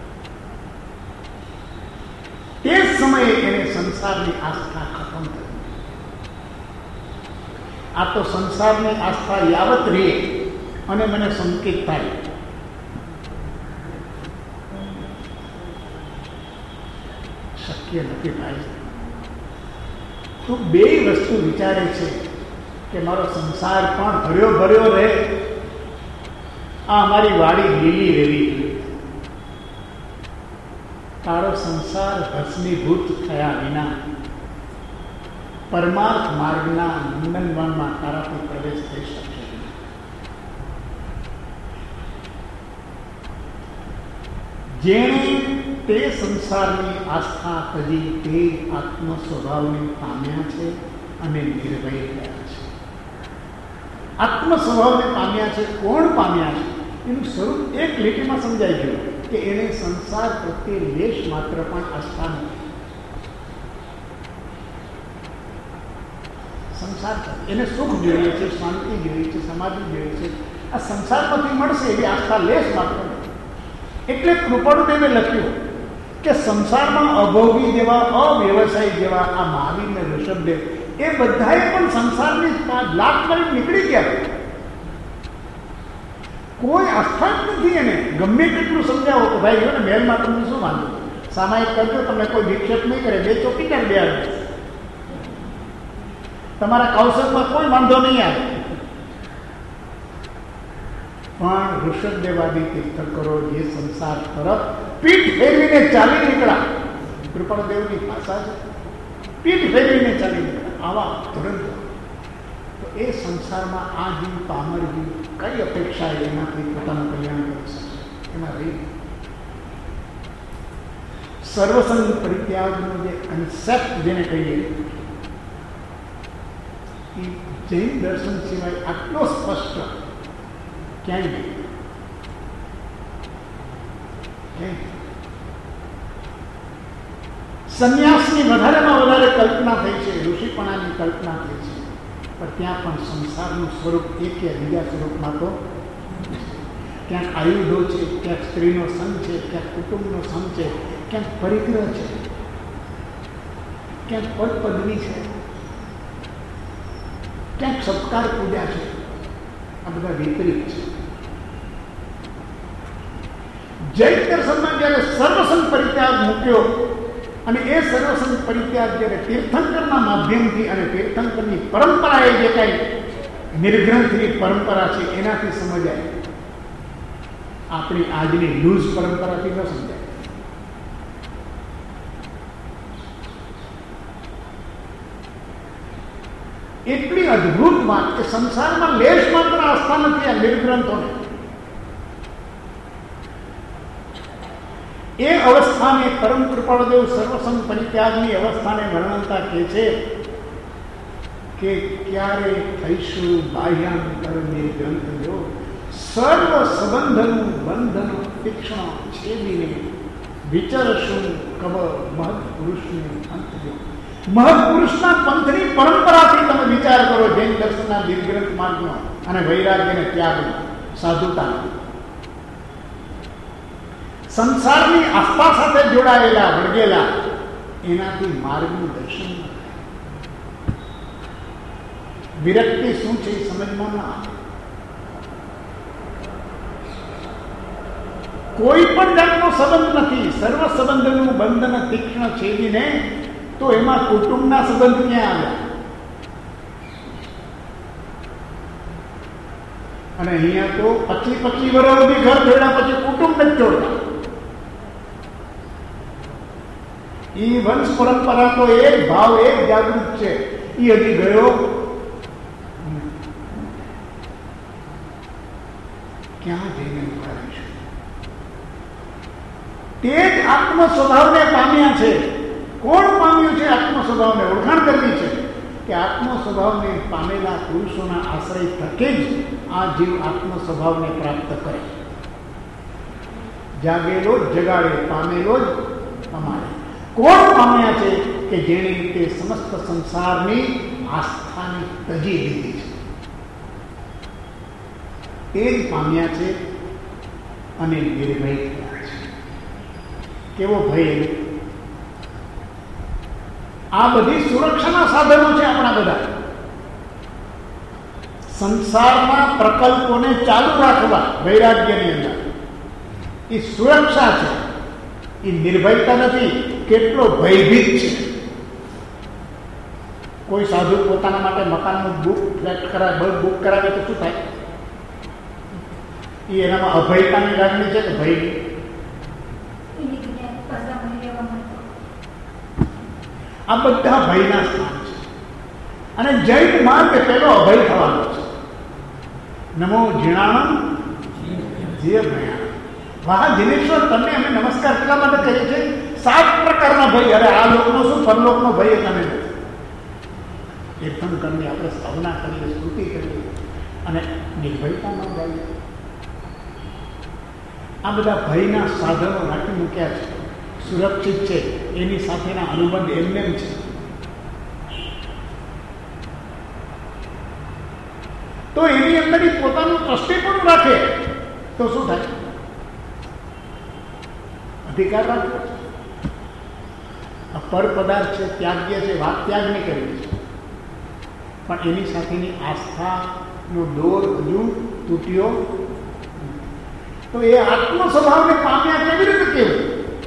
તે જ સમયે એને સંસારની આસ્થા ખતમ થઈ. આ તો સંસારની આસ્થા યાવત રહે અને મને સંકેત થાય, શક્ય નથી ભાઈ. તો બે વસ્તુ વિચારે છે કે મારો સંસાર પણ ભર્યો ભર્યો રહે, આ અમારી વાડી લીલી રહેવી જોઈએ. તારો સંસાર ભસ્મીભૂત થયા વિના પરમાર્થ માર્ગના નંદનવનમાં તારાથી પ્રવેશ થઈ શકશે. જેણે તે સંસારની આસ્થા કરી તે આત્મ સ્વભાવને પામ્યા છે અને નિર્ભય થયા છે. આત્મ સ્વભાવને પામ્યા છે. કોણ પામ્યા છે? એનું સ્વરૂપ એક લીટીમાં સમજાઈ ગયું કે એને સંસાર પ્રત્યે લેશ માત્ર પણ આસ્થા નથી. સંસાર એને સુખ જોઈએ છે, શાંતિ જોઈએ છે, સમાધિ જોઈએ છે. આ સંસારમાંથી મળશે એવી આસ્થા લેશ માત્ર નથી. એટલે કૃપાળુદેવે લખ્યું કે સંસારમાં અભોગી જેવા, અવ્યવસાયી જેવા આ મહાવીર ને ઋષભદેવ એ બધાએ પણ સંસારની લાત મારી નીકળી ગયા. કોઈ આસ્થા જ નથી એને. ગમે તેટલું સમજાવો કે ભાઈ જો ને મહેલમાં તમને શું વાંધો, સામાયિક કરજો, તમને કોઈ વિક્ષેપ નહીં કરે, બે ચોકીદાર બે આવે, તમારા કૌશલમાં કોઈ વાંધો નહીં આવે. પણ ઋષભદેવાદી તીર્થંકરો જે સંસાર તરફ પીઠ ફેરવીને ચાલી નીકળ્યા, કૃપાળદેવની ભાષા છે, પીઠ ફેરવીને ચાલી નીકળ્યા આવા ધુરંધર, તો એ સંસારમાં આ જીવ પામર જીવ કઈ અપેક્ષા એનાથી પોતાનું કલ્યાણ કરી શકે? એમાં રહી સર્વસંગ પરિત્યાગનો જે કન્સેપ્ટ જેને કહીએ, એ જૈન દર્શન સિવાય આટલો સ્પષ્ટ ક્યાંય નહીં. સંન્યાસની વધારેમાં વધારે કલ્પના થઈ છે, ઋષિપણાની કલ્પના થઈ છે, પણ ત્યાં પણ સંસારનું સ્વરૂપ એક કે બીજા સ્વરૂપમાં તો ક્યાંક આયુધો છે, ક્યાંક સ્ત્રીનો સંગ છે, ક્યાંક કુટુંબનો સંગ છે, ક્યાંક પરિગ્રહ છે, ક્યાંક પદ પદવી છે, ક્યાંક સત્કાર પૂજા છે. આ બધા વિપરીત છે. જૈન દર્શનમાં જ્યારે સર્વસંગ પરિત્યાગ મૂક્યો અને એ સર્વસંગ પરિત્યાગ જ્યારે તીર્થંકરના માધ્યમથી અને તીર્થંકરની પરંપરાએ જે કાંઈ નિર્ગ્રંથની પરંપરા છે એનાથી સમજાય, આપણી આજની લૂઝ પરંપરાથી ન સમજાય. એટલી અદભુત વાત કે સંસારમાં લેશ માત્ર આસ્થા નથી આ નિર્ગ્રંથોને. એ અવસ્થાને પરમ કૃપાળદેવ સર્વસંગ પરિત્યાગની અવસ્થાને વર્ણવતા કહે છે કે ક્યારે થઈશું બાહ્યાંતર નિર્ગ્રંથ જો, સર્વ સંબંધનું બંધન તીક્ષ્ણ છેદીને વિચરશું કવ મહદ પુરુષને અંત જો. મહત્પુરુષના પંથની પરંપરાથી તમે વિચાર કરો, જૈન દર્શનના નિર્ગ્રંથ માર્ગનો અને વૈરાગ્યને ત્યાગનો, સાધુતાનો, સંસારની આસ્થા સાથે જોડાયેલા વળગેલા, એનાથી માર્ગનું દર્શન ન થાય. વિરક્તિ શું છે એ સમજમાં ના આવે. કોઈ પણ જાતનો સંબંધ નથી, સર્વ સંબંધનું બંધન તીક્ષ્ણ છેદીને, તો એમાં કુટુંબના સંબંધ ક્યાં આવ્યા? અને અહીંયા તો પચીસ પચીસ વર્ષ સુધી ઘર જોડ્યા પછી કુટુંબ જ જોડતા. એ વંશ પરંપરા તો એક ભાવ એક જાગૃત છે, એ હજી ગયો ક્યાં જઈને ઉતારીશું? તે જ આત્મ સ્વભાવને પામ્યા છે. કોણ પામ્યું છે આત્મ સ્વભાવને? ઓળખાણ કરવી છે કે આત્મ સ્વભાવને પામેલા પુરુષોના આશ્રય થકે જ આ જીવ આત્મ સ્વભાવને પ્રાપ્ત કરે. જાગેલો જ જગાડે, પામેલો જ પમાડે. કોણ પામ્યા છે કે જેણે તે સમસ્ત સંસારની આસ્થાની તજી લીધી છે, તે જ પામ્યા છે અને નિર્ભય થયા છે. કેવો ભય! આ બધી સુરક્ષાના સાધનો છે આપણા બધા. સંસારના પ્રકલ્પોને ચાલુ રાખવા વૈરાગ્યની અંદર એ સુરક્ષા છે, એ નિર્ભયતા નથી. કેટલો ભયભીત છે. કોઈ સાધુ પોતાના માટે મકાનનું બુક ફ્લેટ કરાવે, બુક કરાવે તો શું થાય? એ એનામાં અભયતાની લાગણી છે કે ભયની? આ બધા ભયના સ્થાન છે. અને જૈન માર્ગ પેલો અભય થવાનો છે. નમો જીણાણમ જીય ભયાણમ. વાહ દિનેશ્વર, તમને અમે નમસ્કાર એટલા માટે કરીએ છીએ, સાત પ્રકારના ભય. અરે આ લોકનો શું, પરલોકનો ભય તમે નથી. તીર્થંકરની આપણે ભાવના કરીએ, સ્તુતિ કરીએ અને નિર્ભયતા ન ગાઈએ. આ બધા ભયના સાધનો રાખી મૂક્યા છે. સુરક્ષિત છે, એની સાથેના અનુબંધ એમને છે. તો એની અંદર પોતાનું દ્રષ્ટિકોણ રાખે તો શું થાય? અધિકાર રાખવો. આ પર પદાર્થ છે, ત્યાગ્ય છે, વાત ત્યાગ નહીં કરવી છે, પણ એની સાથેની આસ્થાનો દોર હજુ તૂટ્યો નથી. તો એ આત્મ સ્વભાવને પામ્યા કેવી રીતે કેવું?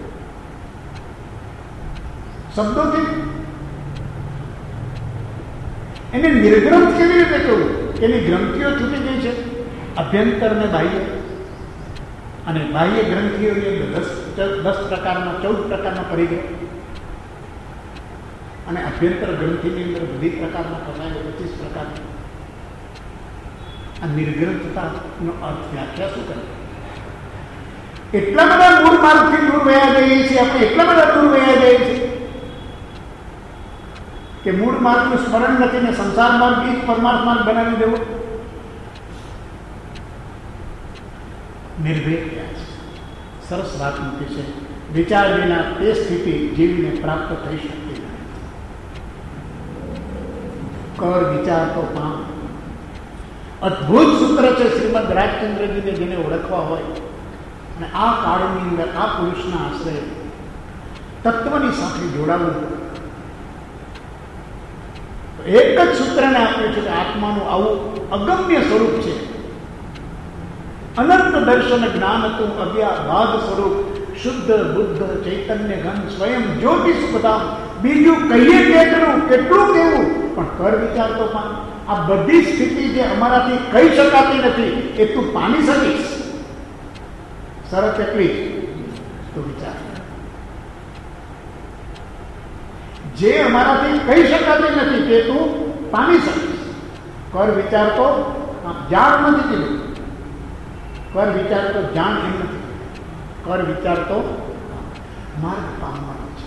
શબ્દોથી એને નિર્ગ્રંથ કેવી રીતે કહ્યું? એની ગ્રંથિઓ છૂટી ગઈ છે, અભ્યંતર ને બાહ્ય. અને બાહ્ય ગ્રંથિઓની અંદર દસ દસ પ્રકારના ચૌદ પ્રકારના પરિગ્રહ અને અભ્યંતર ગ્રંથિની અંદર બધી પ્રકારના પચાસ પચીસ પ્રકારના. આ નિર્ગ્રંથતાનો અર્થ વ્યાખ્યા શું કરે? એટલા બધા મૂળ માર્ગથી દૂર વયા જઈએ છીએ આપણે, એટલા બધા દૂર વયા જઈએ છીએ કે મૂળ માર્ગનું સ્મરણ નથી ને સંસાર માર્ગ એ જ પરમાર્થ માર્ગ બનાવી દેવો. નિર્ભેદ થયા છે. સરસ વાત મૂકી છે, વિચાર વિના તે સ્થિતિ જીવને પ્રાપ્ત થઈ શકતી નથી. કર વિચાર તો પામ. અદભુત સૂત્ર છે શ્રીમદ રાજચંદ્રજીને, જેને ઓળખવા હોય અને આ કાળની અંદર આ પુરુષના આશ્રય તત્વની સાથે જોડાવું. એક જ સૂત્રને આપ્યું છે કે આત્માનું આવું અગમ્ય સ્વરૂપ છે, અનંત દર્શન જ્ઞાન હતું અવ્યાભાગ સ્વરૂપ, શુદ્ધ બુદ્ધ ચૈતન્ય ઘન સ્વયં જ્યોતિ સુખધામ. બીજું કહીએ કેટલું કેટલું કેવું, પણ કર વિચાર તો પામ. આ બધી સ્થિતિ જે અમારાથી કહી શકાતી નથી એ તું પામી શકીશ. શરત એટલી જ તો વિચાર. જે અમારાથી કહી શકાતી નથી તે તું પામી શકીશ. કર વિચાર તો જાણ નથી કીધું, કર વિચાર તો જાણ એમ નથી, કર વિચાર તો માર્ગ પામવાનો છે.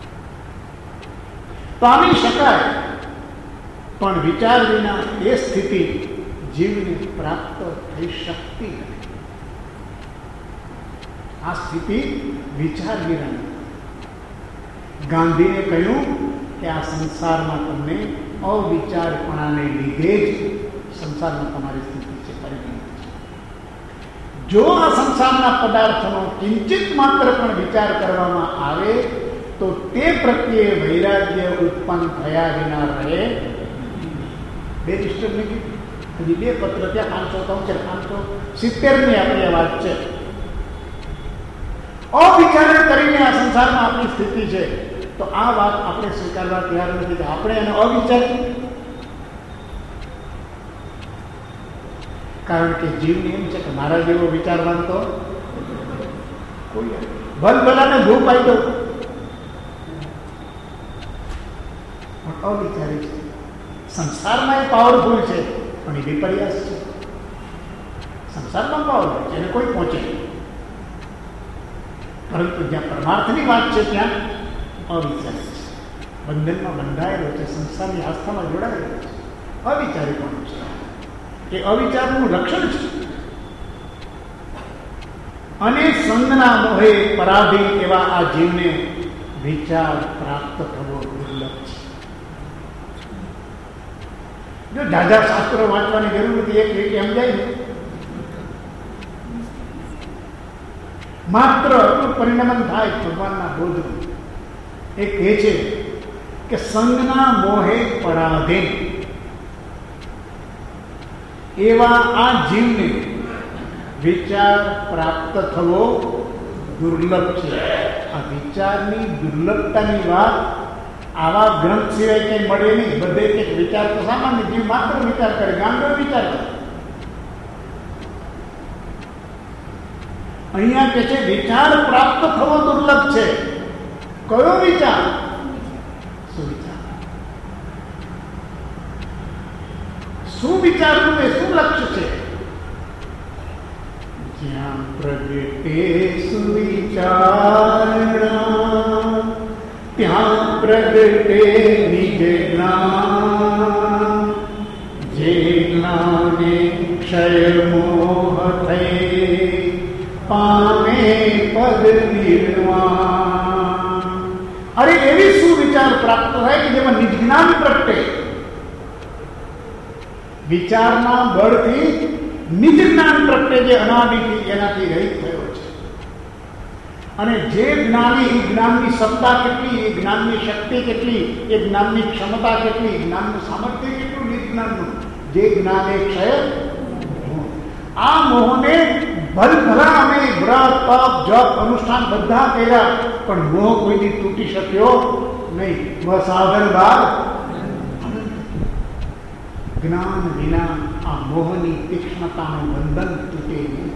પામી શકાય, પણ વિચાર વિના એ સ્થિતિ જીવને પ્રાપ્ત થઈ શકતી નથી. આ સ્થિતિ વિચાર વિના. ગાંધીએ કહ્યું કે આ સંસારમાં તમને અવિચારપણાને લીધે જ સંસારમાં તમારી સ્થિતિ છે, પરિણામ છે. જો આ સંસારના પદાર્થનો કિંચિત માત્ર પણ વિચાર કરવામાં આવે તો તે પ્રત્યે વૈરાગ્ય ઉત્પન્ન થયા વિના રહે. બે રિસ્ટરને હજી બે પત્ર ત્યાં પાંચસો ત્રણ પાંચસો સિત્તેર ની આપણી વાત છે. અવિચારે કરીને આ સંસારમાં આપણી સ્થિતિ છે, તો આ વાત આપણે સ્વીકારવા તૈયાર નથી કે આપણે એને અવિચારી. કારણ કે જીવને એમ છે કે મારા જેવો વિચારવાન તો કોઈ ભલ ભલાને ભૂ પાઈ દો, પણ અવિચારી છે. સંસારમાં એ પાવરફુલ છે, પણ એ વિપર્યાસ છે. સંસારમાં પાવરફુલ છે, એને કોઈ પહોંચે નહીં. પરંતુ જ્યાં પરમાર્થની વાત છે ત્યાં અવિચારી છે, બંધનમાં બંધાયેલો છે, સંસારની આસ્થામાં જોડાયેલો છે, અવિચારી પણ છે. એ અવિચારનું રક્ષણ છે. અને સંગના મોહે પરાધીન એવા આ જીવને વિચાર પ્રાપ્ત થવો દુર્લભ છે. જો જાજા શાસ્ત્રો વાંચવાની જરૂર નથી, એક રીતે સમજાય ને માત્ર એટલું પરિણમન થાય ભગવાનના બોધનું. એ કહે છે કે સંગના મોહે પરાધીન એવા આ જીવને વિચાર પ્રાપ્ત થવો દુર્લભ છે. આ વિચારની દુર્લભતાની વાત આવા ગ્રંથ સિવાય કંઈ મળે નહીં. બધે કંઈક વિચાર તો સામાન્ય જીવ માત્ર વિચાર કરે, ગાંડો વિચાર કરે. અહીંયા કે છે વિચાર પ્રાપ્ત થવો દુર્લભ છે. કયો વિચાર? સુવિચાર. શું વિચારવું એ શું લક્ષ્ય છે? જ્યાં પ્રગટે સુવિચારણા ત્યાં પ્રગટે નિજ જ્ઞાન. જે જ્ઞાને ક્ષય મોહ થઈ પામે પદ નિર્વાણ. અરે એવી સુવિચાર પ્રાપ્ત થાય કે જેમાં નિજ જ્ઞાન પ્રગટે. વિચારના બળથી નિજ જ્ઞાન પ્રગટે, જે અનાદિથી એનાથી રહિત થયો છે. અને જે જ્ઞાની એ જ્ઞાનની સત્તા કેટલી, એ જ્ઞાનની શક્તિ કેટલી, એ જ્ઞાનની ક્ષમતા કેટલી, જ્ઞાનનું સામર્થ્ય કેટલું નિજ જ્ઞાનનું. જે જ્ઞાને ક્ષય, આ મોહને ભલ ભલા અમે વ્રત તપ જપ અનુષ્ઠાન બધા કર્યા, પણ મોહ કોઈથી તૂટી શક્યો નહીં. સાધન બાદ જ્ઞાન વિના આ મોહની તીક્ષ્ણતાનું બંધન તૂટે નહીં.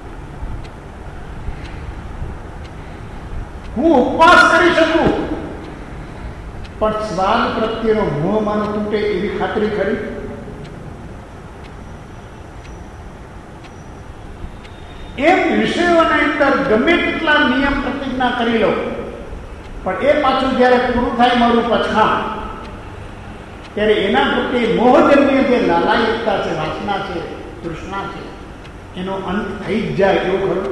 હું ઉપવાસ કરી શકું, પણ સ્વાદ પ્રત્યેનો મોહ માનો તૂટે એવી ખાતરી ખરી? એમ વિષયોની અંદર ગમે કેટલા નિયમ પ્રતિજ્ઞા કરી લો, પણ એ પાછું જયારે પૂરું થાય મારું પછાણ, ત્યારે એના પ્રત્યે મોહજન્ય જે લાલાયિકતા છે, વાસના છે, તૃષ્ણા છે, એનો અંત થઈ જ જાય એવું ખરું?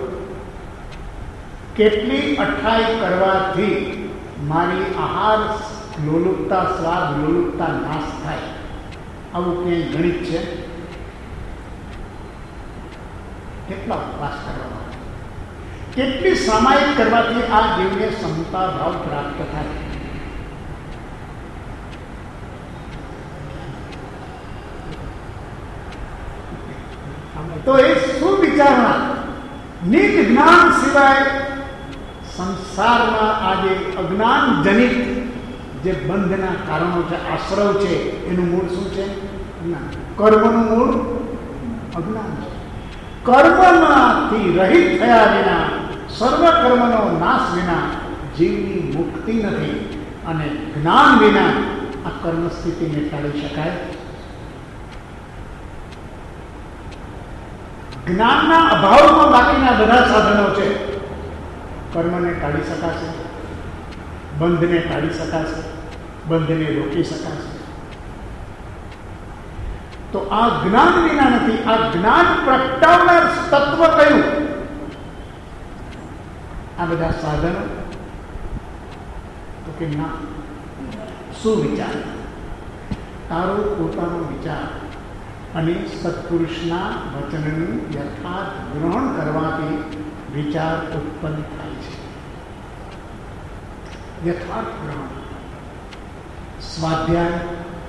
કેટલી અઠાઈ કરવાથી મારી આહાર લોલુપતા, સ્વાદ લોલુપતા નાશ થાય? આવું ક્યાંય ગણિત છે? કેટલા ઉપવાસ કરવા, કેટલી સામાયિક કરવાથી આ જીવને સમતા ભાવ પ્રાપ્ત થાય? તો એ સુવિચારણા નિજ જ્ઞાન સિવાય સંસારમાં આજે અજ્ઞાન જનિત જે બંધના કારણો છે, આશ્રવ છે, એનું મૂળ શું છે? જ્ઞાન. કર્મનું મૂળ અજ્ઞાન છે. કર્મમાંથી રહિત થયા વિના, સર્વ કર્મનો નાશ વિના જીવની મુક્તિ નથી, અને જ્ઞાન વિના આ કર્મ સ્થિતિને ટાળી શકાય. જ્ઞાનના અભાવમાં બાકીના બધા સાધનો છે. કર્મને ટાળી શકાશે, બંધને ટાળી શકાશે, બંધને રોકી શકાશે. તો આ જ્ઞાન વિના નથી. આ જ્ઞાન પ્રગટાવનાર તત્વ કયું? આ બધા સાધનો? તો કે ના, સુવિચાર. તારો પોતાનો વિચાર અને સત્પુરુષના વચનનું યથાર્થ ગ્રહણ કરવાથી વિચાર ઉત્પન્ન થાય છે. યથાર્થ ગ્રહણ, સ્વાધ્યાય,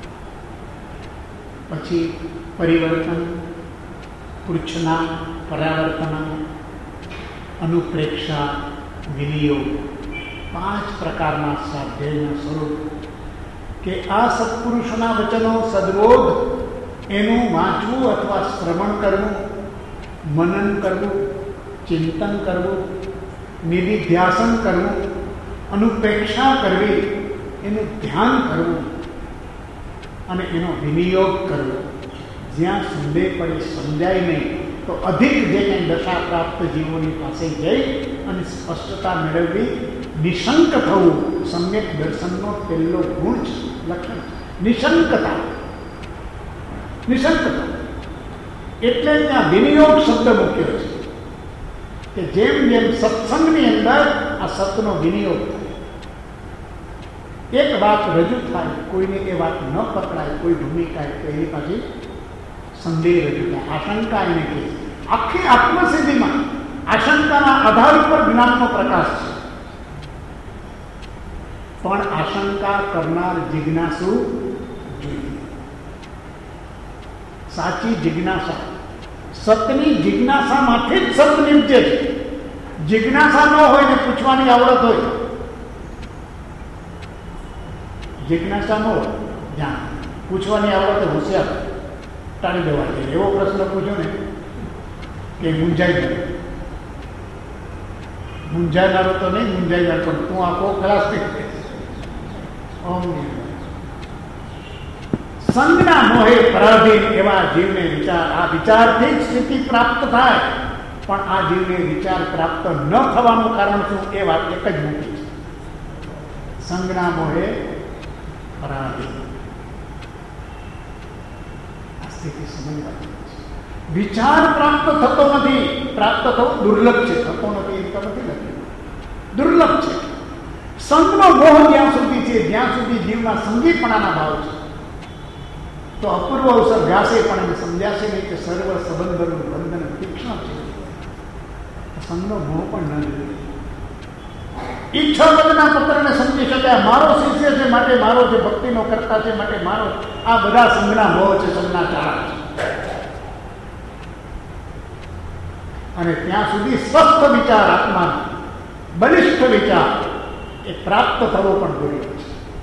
પછી પરિવર્તન, પૃચ્છના, પરાવર્તન, અનુપ્રેક્ષા, વિનિયોગ, પાંચ પ્રકારના સ્વાધ્યાયના સ્વરૂપ. કે આ સત્પુરુષોના વચનો સદબોધ એનું વાંચવું અથવા શ્રવણ કરવું, મનન કરવું, ચિંતન કરવું, નિધિધ્યાસન કરવું, અનુપેક્ષા કરવી, એનું ધ્યાન કરવું અને એનો વિનિયોગ કરવો. જ્યાં સંદેહ પડી સમજાય નહીં તો અધિક જે કંઈ દશા પ્રાપ્ત જીવોની પાસે જઈ અને સ્પષ્ટતા મેળવવી, નિશંક થવું. સમ્યક દર્શનનો પહેલો ગુણ છે, લક્ષણ નિશંકતા. નિશંકતા એટલે ત્યાં વિનિયોગ શબ્દ મૂક્યો છે કે જેમ જેમ સત્સંગની અંદર આ સતનો વિનિયોગ થાય, એક વાત રજૂ થાય, કોઈને એ વાત ન પકડાય, કોઈ ભૂમિકા તો એની પાછી સંદેહ રજૂ થાય, આશંકા એને કહે. આખી આત્મસિદ્ધિમાં આશંકાના આધાર ઉપર જ્ઞાનનો પ્રકાશ છે. પણ આશંકા કરનાર જિજ્ઞાસુ જોઈએ. સાચી જિજ્ઞાસા, સતની જિજ્ઞાસામાંથી જ સત નિપજે છે. જિજ્ઞાસા ન હોય ને પૂછવાની આવડત હોય, જિજ્ઞાસા ન હોય, જ્ઞાન, પૂછવાની આવડત હોશિયાર, ટાળી દેવા જોઈએ. એવો પ્રશ્ન પૂછો ને કે મૂંઝાઈ જાય. મૂંઝાનારો તો નહીં મૂંઝાઈ, પણ તું આખો ખલાસ થઈ જાય. સંજ્ઞા મોહે પરાધીન એવા જીવને વિચાર, આ વિચારથી જ સ્થિતિ પ્રાપ્ત થાય. પણ આ જીવને વિચાર પ્રાપ્ત ન થવાનું કારણ શું? એ વાત એક જ મૂકી છે. સંજ્ઞા મોહે પરાધીન. આ સ્થિતિ સમજવા છે. વિચાર પ્રાપ્ત થતો નથી. પ્રાપ્ત થવું દુર્લભ છે, થતો નથી એ તો નથી લખ્યું, દુર્લભ છે. સંતનો મોહ જ્યાં સુધી છે, જ્યાં સુધી જીવના સંગીપણાના ભાવ છે, તો અપૂર્વ અવસર વ્યાસે પણ એને સમજાશે નહીં કે સર્વ સંબંધોનું બંધન તીક્ષ્ણ છે. સંતનો મોહ પણ ન જોઈએ. ઈચ્છા પદના પત્રને સમજી શકાય, મારો શિષ્ય છે માટે મારો છે, ભક્તિનો કરતા છે માટે મારો. આ બધા સંજ્ઞા મોહ છે, સંજ્ઞા ચાળા છે. અને ત્યાં સુધી સ્વસ્થ વિચાર આત્મા, બલિષ્ઠ વિચાર એ પ્રાપ્ત થવો પણ દુર્લભ છે.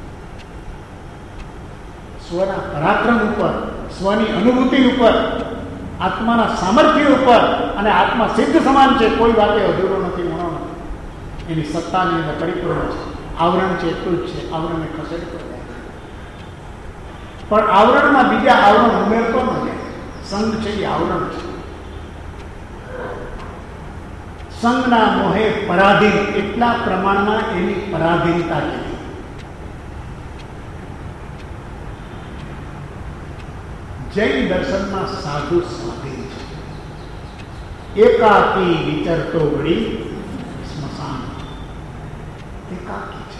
સ્વના પરાક્રમ ઉપર, સ્વની અનુભૂતિ ઉપર, આત્માના સામર્થ્ય ઉપર, અને આત્મા સિદ્ધ સમાન છે, કોઈ વાતે અધૂરો નથી, ઉણો નથી, એની સત્તાની અંદર પરિપૂર્ણ છે. આવરણ છે એટલું જ છે, આવરણને ખસેડતો જાય, પણ આવરણમાં બીજા આવરણ ઉમેરતો ન જાય. સંઘ છે એ આવરણ છે. સંઘના મોહે પરાધીન એટલા પ્રમાણમાં એની પરાધીનતા છે. જૈન દર્શનમાં સાધુ સ્વાધીન છે. એકાકી વિચરતો વળી સ્મશાન, એકાકી છે.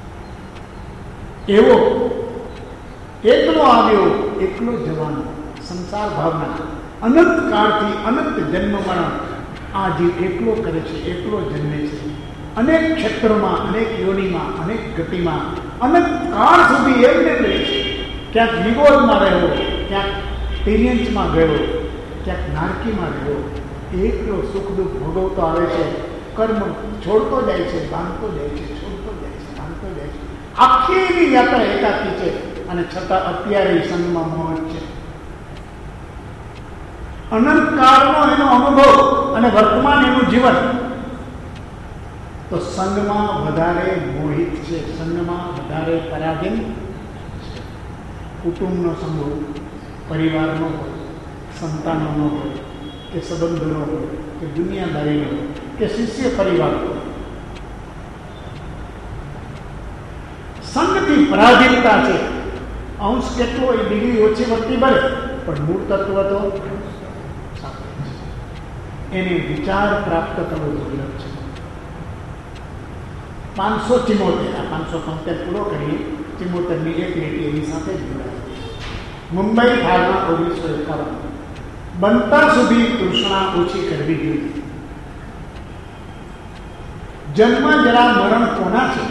એવો એકલો આવ્યો એકલો જવાનો, સંસાર ભાવના અનંત કાળથી અનંત જન્મ મરણ આ જીવ એકલો કરે છે, એકલો જન્મે છે. અનેક ક્ષેત્રોમાં, અનેક યોનિમાં, અનેક ગતિમાં અનંત કાળ સુધી એમને રહે છે. ક્યાંક નિગોદમાં રહ્યો, ક્યાંક પિરિયન્સમાં ગયો, ક્યાંક નારકીમાં રહ્યો, એકલો સુખ દુઃખ ભોગવતો આવે છે. કર્મ છોડતો જાય છે, બાંધતો જાય છે, છોડતો જાય છે, બાંધતો જાય છે. આખી એની યાત્રા એકાકી છે, અને છતાં અત્યારે સંઘમાં મોહ છે. અનંતકાળનો એનો અનુભવ અને વર્તમાન એનું જીવન તો સંઘમાં વધારે મોહિત છે, સંઘમાં વધારે પરાધીન છે. કુટુંબનો સંઘ હોય, પરિવારનો હોય, સંતાનોનો હોય, કે સંબંધોનો હોય, કે દુનિયાદારીનો હોય, કે શિષ્ય પરિવાર હોય. સંઘથી પરાધીનતા છે. અંશ કેટલો એ ડિગ્રી ઓછી વધતી ભલે, પણ મૂળ તત્વ તો એને વિચાર પ્રાપ્ત કરવો દુર્લભ છે. પાંચસો ચિમોતેર આ પાંચસો તોતેર પૂરો કરી ચિમોતેરની એક લીટી એની સાથે જોડાય. મુંબઈ હાલમાં ઓગણીસો એકાવન બનતા સુધી તૃષ્ણા ઓછી કરવી જોઈએ. જન્મ જરા મરણ કોના છે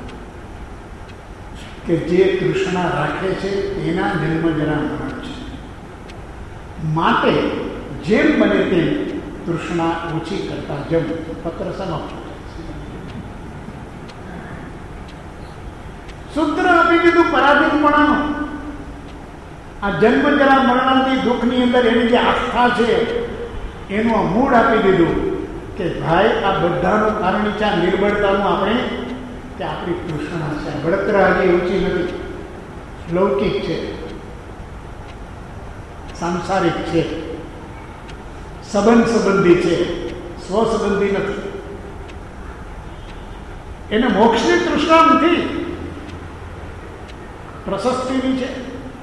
કે જે તૃષ્ણા રાખે છે તેના જન્મ જરા મરણ છે. માટે જેમ બને તેમ તૃષ્ણા ઓછી કરતા જમ. પત્ર સમાપ્ત. સૂત્ર આપી દીધું પરાધીનપણાનું. આ જન્મ જરા મરણાની દુઃખની અંદર એની જે આસ્થા છે એનું આ મૂળ આપી દીધું કે ભાઈ આ બધાનું કારણ છે આ નિર્બળતાનું આપણે કે આપણી તૃષ્ણા છે. બળતરા હજી ઊંચી નથી, લૌકિક છે, સાંસારિક છે, સંબંધ સંબંધી છે, સ્વ સંબંધી નથી. એને મોક્ષની તૃષ્ણા નથી, પ્રશસ્તિની છે.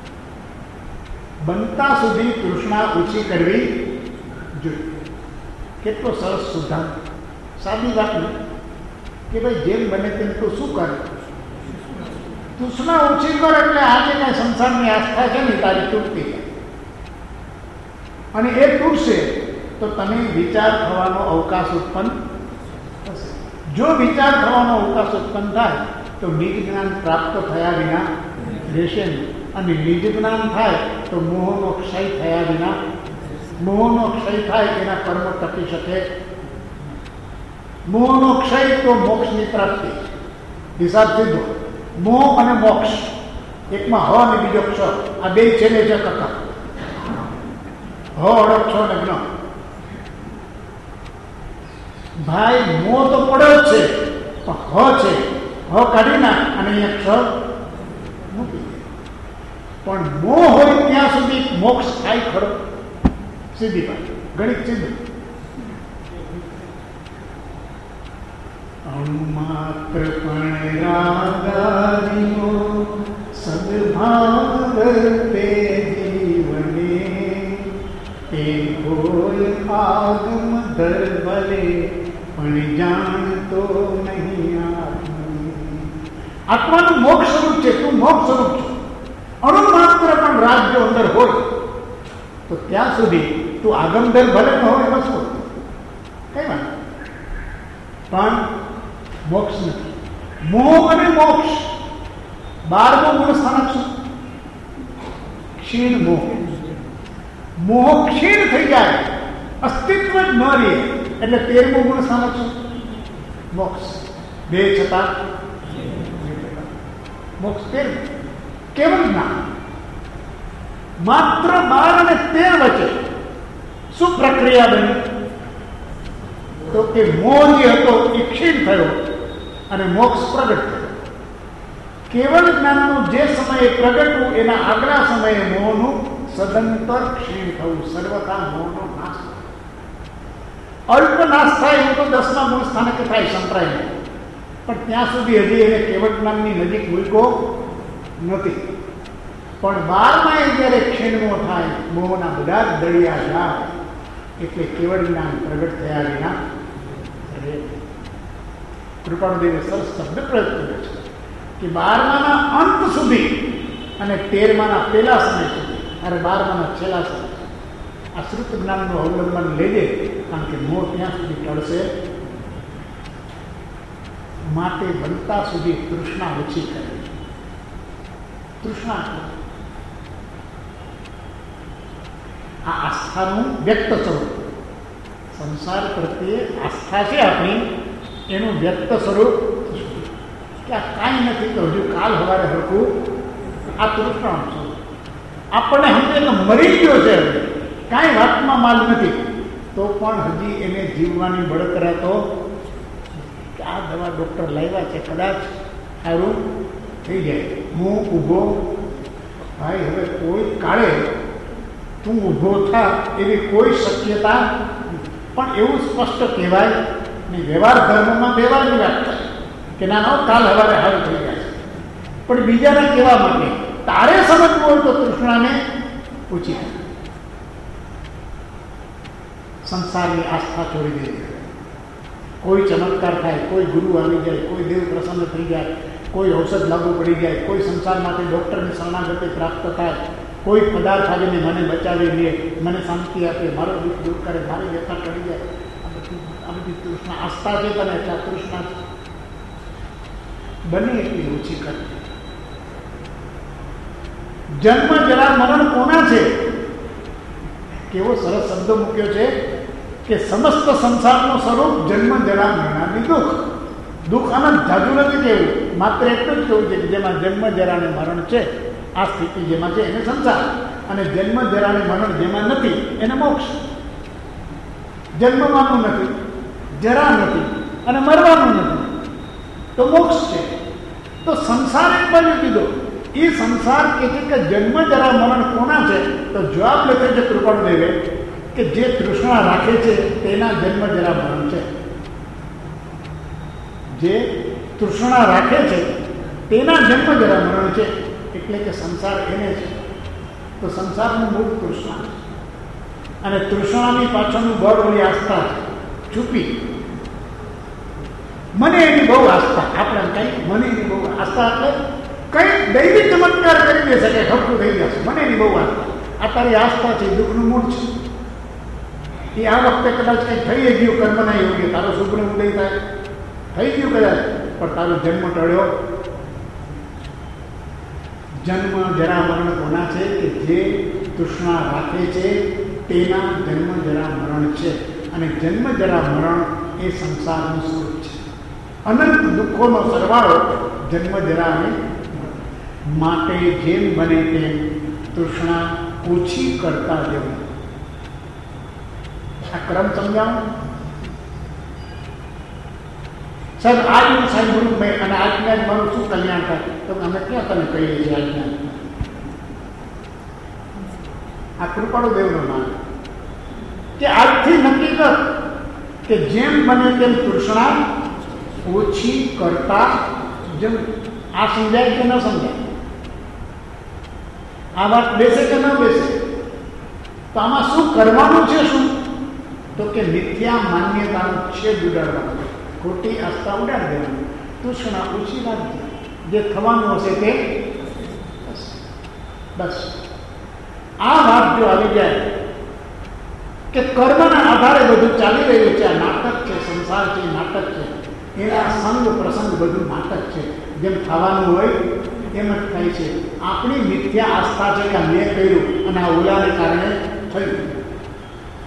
બનતા સુધી તૃષ્ણા ઓછી કરવી જોઈએ. કેટલો સરસ સિદ્ધાંત, સાદી વાત નહીં કે ભાઈ જેમ બને તેમ તો શું કરે, તૃષ્ણા ઓછી કર એટલે આજે કઈ સંસારની આસ્થા છે ને તારી તૂટતી જાય. અને એ તૂટશે તો તને વિચાર થવાનો અવકાશ ઉત્પન્ન થશે. જો વિચાર થવાનો અવકાશ ઉત્પન્ન થાય તો નિજ જ્ઞાન પ્રાપ્ત થયા વિના રહેશે નહીં. અને નિજ જ્ઞાન થાય તો મોહનો ક્ષય થયા વિના, મોહનો ક્ષય થાય એના કર્મ ટકી શકે. મોહનો ક્ષય તો મોક્ષની પ્રાપ્તિ. હિસાબ સીધો. મોહ અને મોક્ષ, એકમાં હ અને બીજો ક્ષ, આ બે છેલ્લે છે કથા. હ અડક છ ને જ્ઞ. ભાઈ મોહ તો પડ્યો જ છે, પણ હ છે, હ કાઢી નાખ અને અહીંયા ક્ષ મૂકી. પણ મોહ હોય ત્યાં સુધી મોક્ષ થાય ખરો? સીધી વાત, ગણિત સીધું. અણુમાત્ર પણ રાગારીઓ સદભાવ તે જીવને તે કોઈ આગમ ધર્મલે પણ જાણતો નહીં આત્મ. આત્માનું મોક્ષ સ્વરૂપ છે, તું મોક્ષ સ્વરૂપ છે. અણુમાત્ર પણ રાગ જો અંદર હોય તો ત્યાં સુધી તું આગમદર ભલે ન હોય બસ હોય કઈ વાત, પણ મોક્ષ નથી. મોહ અને મોક્ષ. બારમો ગુણ સ્થાનક શું? ક્ષીણ મોહ. મોહ ક્ષીણ થઈ જાય અસ્તિત્વ જ ન રહે. એટલે તેરમું ગુણ સ્થાનક શું? મોક્ષ. બે છતાં મોક્ષ તેરમું. કેવલ જ્ઞાન. માત્ર બાર અને તેર વચ્ચે શું પ્રક્રિયા બની? તો કે મોહ જે હતો એ ક્ષીણ થયો અને મોક્ષ પ્રગટ થયો. કેવળ જ્ઞાનનું જે સમયે પ્રગટવું એના આગલા સમયે મોહનું સદંતર ક્ષીણ થવું. સર્વથા મોહનો નાશ. અલ્પ નાશ થાય એવું તો દસમા ગુણ સ્થાનકે થાય સંપ્રાય, પણ ત્યાં સુધી હજી એને કેવળ જ્ઞાનની નજીક મૂક્યો નથી. પણ બારમાં એ જ્યારે ક્ષીણમો થાય, મોહના બધા જ દળિયા જાય, એટલે કેવળ જ્ઞાન પ્રગટ થયા વિના રહે. કૃપાળુદેવે સરસ શબ્દ પ્રયોગ કર્યો છે કે બારમાના અંત સુધી અને તેરમાના પહેલા સમય સુધી, અરે બારમાના છેલ્લા સમય આ શ્રુત જ્ઞાનનું અવલંબન લેજે, કારણ કે મોહ ત્યાં સુધી ટળશે. માટે બનતા સુધી તૃષ્ણા ઓછી કરે. તૃષ્ણા આ આસ્થાનું વ્યક્ત સ્વરૂપ. સંસાર પ્રત્યે આસ્થા છે આપણી, એનું વ્યક્ત સ્વરૂપ કે આ કાંઈ નથી તો હજુ કાલ સવારે હરકું, આ તૃષ્ણાનું સ્વરૂપ. આપણને સમજે તો મરી ગયો છે, કાંઈ વાતમાં માલ નથી, તો પણ હજી એને જીવવાની બળતરા તો આ દવા ડૉક્ટર લાવ્યા છે, કદાચ સારું થઈ જાય. હું ઊભો ભાઈ, હવે કોઈ કાળે તું ઊભો થા એવી કોઈ શક્યતા, પણ એવું સ્પષ્ટ કહેવાય નહીં. વ્યવહાર ધર્મમાં વ્યવહારની વાત થાય કે ના ના કાલ સવારે સારું થઈ જાય છે, પણ બીજાને કહેવા માટે તારે સમજવું હોય તો તૃષ્ણાને પૂછી થાય. સંસારની આસ્થા છોડી દેવી. કોઈ ચમત્કાર થાય, કોઈ ગુરુ આવી જાય, કોઈ દેવ પ્રસન્ન થઈ જાય, કોઈ ઔષધ લાગુ પડી જાય, કોઈ સંસારમાંથી ડૉક્ટરની શરણાગતિ પ્રાપ્ત થાય, કોઈ પદાર્થ આવીને મને બચાવી લે, મને શાંતિ આપે, મારો દુઃખ દૂર કરે, મારી વ્યથા કરી જાય. આ બધી આ બધી તૃષ્ણા આસ્થા છે, તને એટલા તૃષ્ણા બને એટલી ઓછી કરવી. જન્મ જરા મરણ કોના છે? કેવો સરસ શબ્દ મૂક્યો છે કે સમસ્ત સંસારનું સ્વરૂપ જન્મ જરા મરણાની દુઃખ. દુઃખ આનંદ જાજુ નથી કેવું, માત્ર એટલું જ કેવું છે કે જેમાં જન્મ જરાને મરણ છે, આ સ્થિતિ જેમાં છે એને સંસાર, અને જન્મ જરાને મરણ જેમાં નથી એને મોક્ષ. જન્મવાનું નથી, જરા નથી અને મરવાનું નથી, તો મોક્ષ છે. તો સંસાર એક બાજુ કીધો, એ સંસાર કે છે કે જન્મ જરા મરણ કોના છે? તો જવાબ લખે છે કૃપાળુદેવે કે જે તૃષ્ણા રાખે છે તેના જન્મ જરા મરણ છે. જે તૃષ્ણા રાખે છે તેના જન્મ જરા મરણ છે, એટલે કે સંસાર એને છે. તો સંસારનું મૂળ તૃષ્ણા છે, અને તૃષ્ણાની પાછળનું બળ ઓલી આસ્થા છે, છુપી. મને એની બહુ આસ્થા, આપણે કઈ મને એની બહુ આસ્થા એટલે કઈ દૈવિક ચમત્કાર કરી દે શકે, ખોટું થઈ જશે, મને એની બહુ આસ્થા. આ તારી આસ્થા છે, દુઃખનું મૂળ છે. એ આ વખતે કદાચ કંઈ થઈ ગયું કર્મના યોગ્ય, તારો શુભ્ર ઉદય થાય, થઈ ગયું કદાચ, પણ તારો જન્મ ટળ્યો. જન્મ જરા મરણ કોના છે? કે જે તૃષ્ણા રાખે છે તેના જન્મ જરા મરણ છે, અને જન્મ જરા મરણ એ સંસારનું સ્વરૂપ છે. અનંત દુઃખોનો સરવાળો જન્મ જરા અને માટે જેમ બને તેમ તૃષ્ણા ઓછી કરતા જવું. આ ક્રમ સમજાવો સાહેબ. આજનું સાંભળ્યું મેં, અને આજના જ મારું શું કલ્યાણ થાય? તો અમે ક્યાં તને કહીએ છીએ આજના? આ કૃપાળુદેવનો માન કે આજથી નક્કી કર કે જેમ બને તેમ તૃષ્ણા ઓછી કરતા જવું. આ સમજાય કે ન સમજાય? આ વાત બેસે કે ન બેસે? તો આમાં શું કરવાનું છે? શું? તો કે મિથ્યા માન્યતાનું છેદ ઉડાડવાનું, ખોટી આસ્થા ઉડાડી દેવાની, તૃષ્ણા ઓછી રાખી, જે થવાનું હશે તે બસ. આ વાત જો આવી જાય કે કર્મના આધારે બધું ચાલી રહ્યું છે, આ નાટક છે, સંસાર છે, નાટક છે, એના સંગ પ્રસંગ બધું નાટક છે, જેમ થવાનું હોય એમ જ થાય છે. આપણી મિથ્યા આસ્થા છે કે મેં કર્યું અને આ ઓલાને કારણે થયું.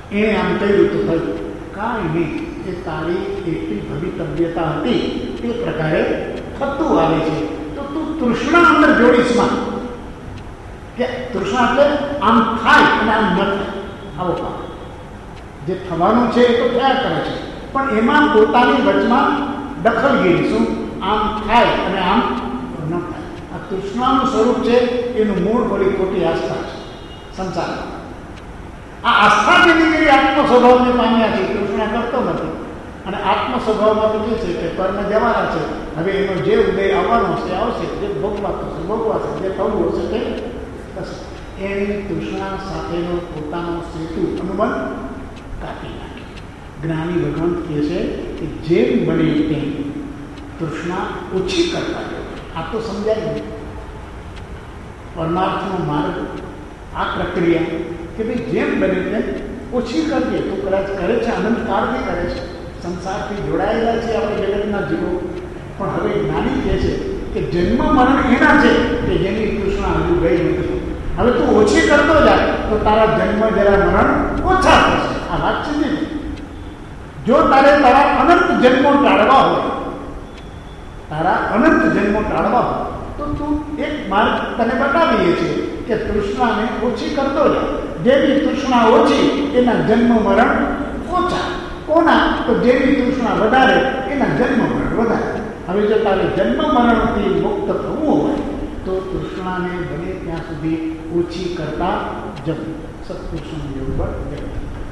એણે આમ કહ્યું તો થયું, કાંઈ નહીં, એ તારી એટલી ભવિતવ્યતા હતી તે પ્રકારે થતું આવે છે. તો તું તૃષ્ણા અંદર જોડીશમાં કે તૃષ્ણા એટલે આમ થાય અને આમ ન થાય, આવો કામ જે થવાનું છે એ તો થયા કરે છે, પણ એમાં પોતાની વચમાં દખલગીરી, શું આમ થાય અને આમ ન થાય. આ તૃષ્ણાનું સ્વરૂપ છે, એનું મૂળ વળી ખોટી આસ્થા છે સંસારમાં. આ આસ્થા જેની કરી આત્મ સ્વભાવને પામ્યા છે, તૃષ્ણા કરતો નથી. અને આત્મ સ્વભાવમાં તો જે છે કે કર્મ જવાના છે, હવે એનો જે ઉદય આવવાનો છે આવશે, જે ભોગવાતો છે ભોગવાશે, જે થવું હશે તે થશે. એની તૃષ્ણા સાથેનો પોતાનો સેતુ અનુબંધ કાપી નાખે. જ્ઞાની ભગવાન કહે છે કે જેમ બને તેમ તૃષ્ણા ઓછી કરતા જાય. આ તો સમજાય નહીં. પરમાર્થનો માર્ગ આ પ્રક્રિયા કે ભાઈ જેમ બને તેમ ઓછી કરીએ તો કદાચ કરે છે, અનંતકાળથી કરે છે, સંસારથી જોડાયેલા છે આપણે જગતના જીવો. પણ હવે જ્ઞાની કહે છે કે જન્મ મરણ એના છે કે જેની તૃષ્ણા હજુ ગઈ નથી. હવે તું ઓછી કરતો જાય તો તારા જન્મ જરા મરણ ઓછા થશે. આ વાત છે ને. જો તારે તારા અનંત જન્મો ટાળવા હોય, તારા અનંત જન્મો ટાળવા હોય તો તું એક માર્ગ તને બતાવીએ છીએ કે તૃષ્ણાને ઓછી કરતો જાય. જેવી તૃષ્ણા ઓછી એના જન્મ મરણ ઓછા. કોના? તો જેવી તૃષ્ણા વધારે એના જન્મ મરણ વધારે. હવે જો તારે જન્મ મરણથી મુક્ત થવું હોય તો તૃષ્ણાને બને ત્યાં સુધી ઓછી કરતા જવું. સત્પુરુષોનું યોગ પર જવું.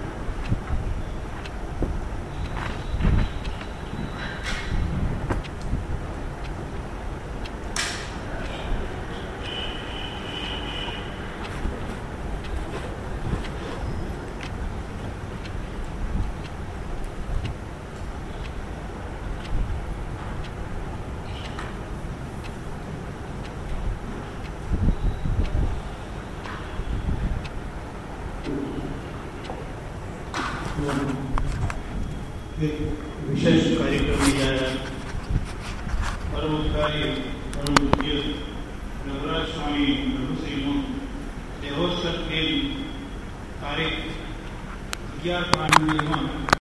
एक विशेष कार्यक्रम में आया परम कार्य परम पूज्य नवराज स्वामी प्रभुश्रीનો દેહોત્સવ તારીખ અગિયાર પાંચ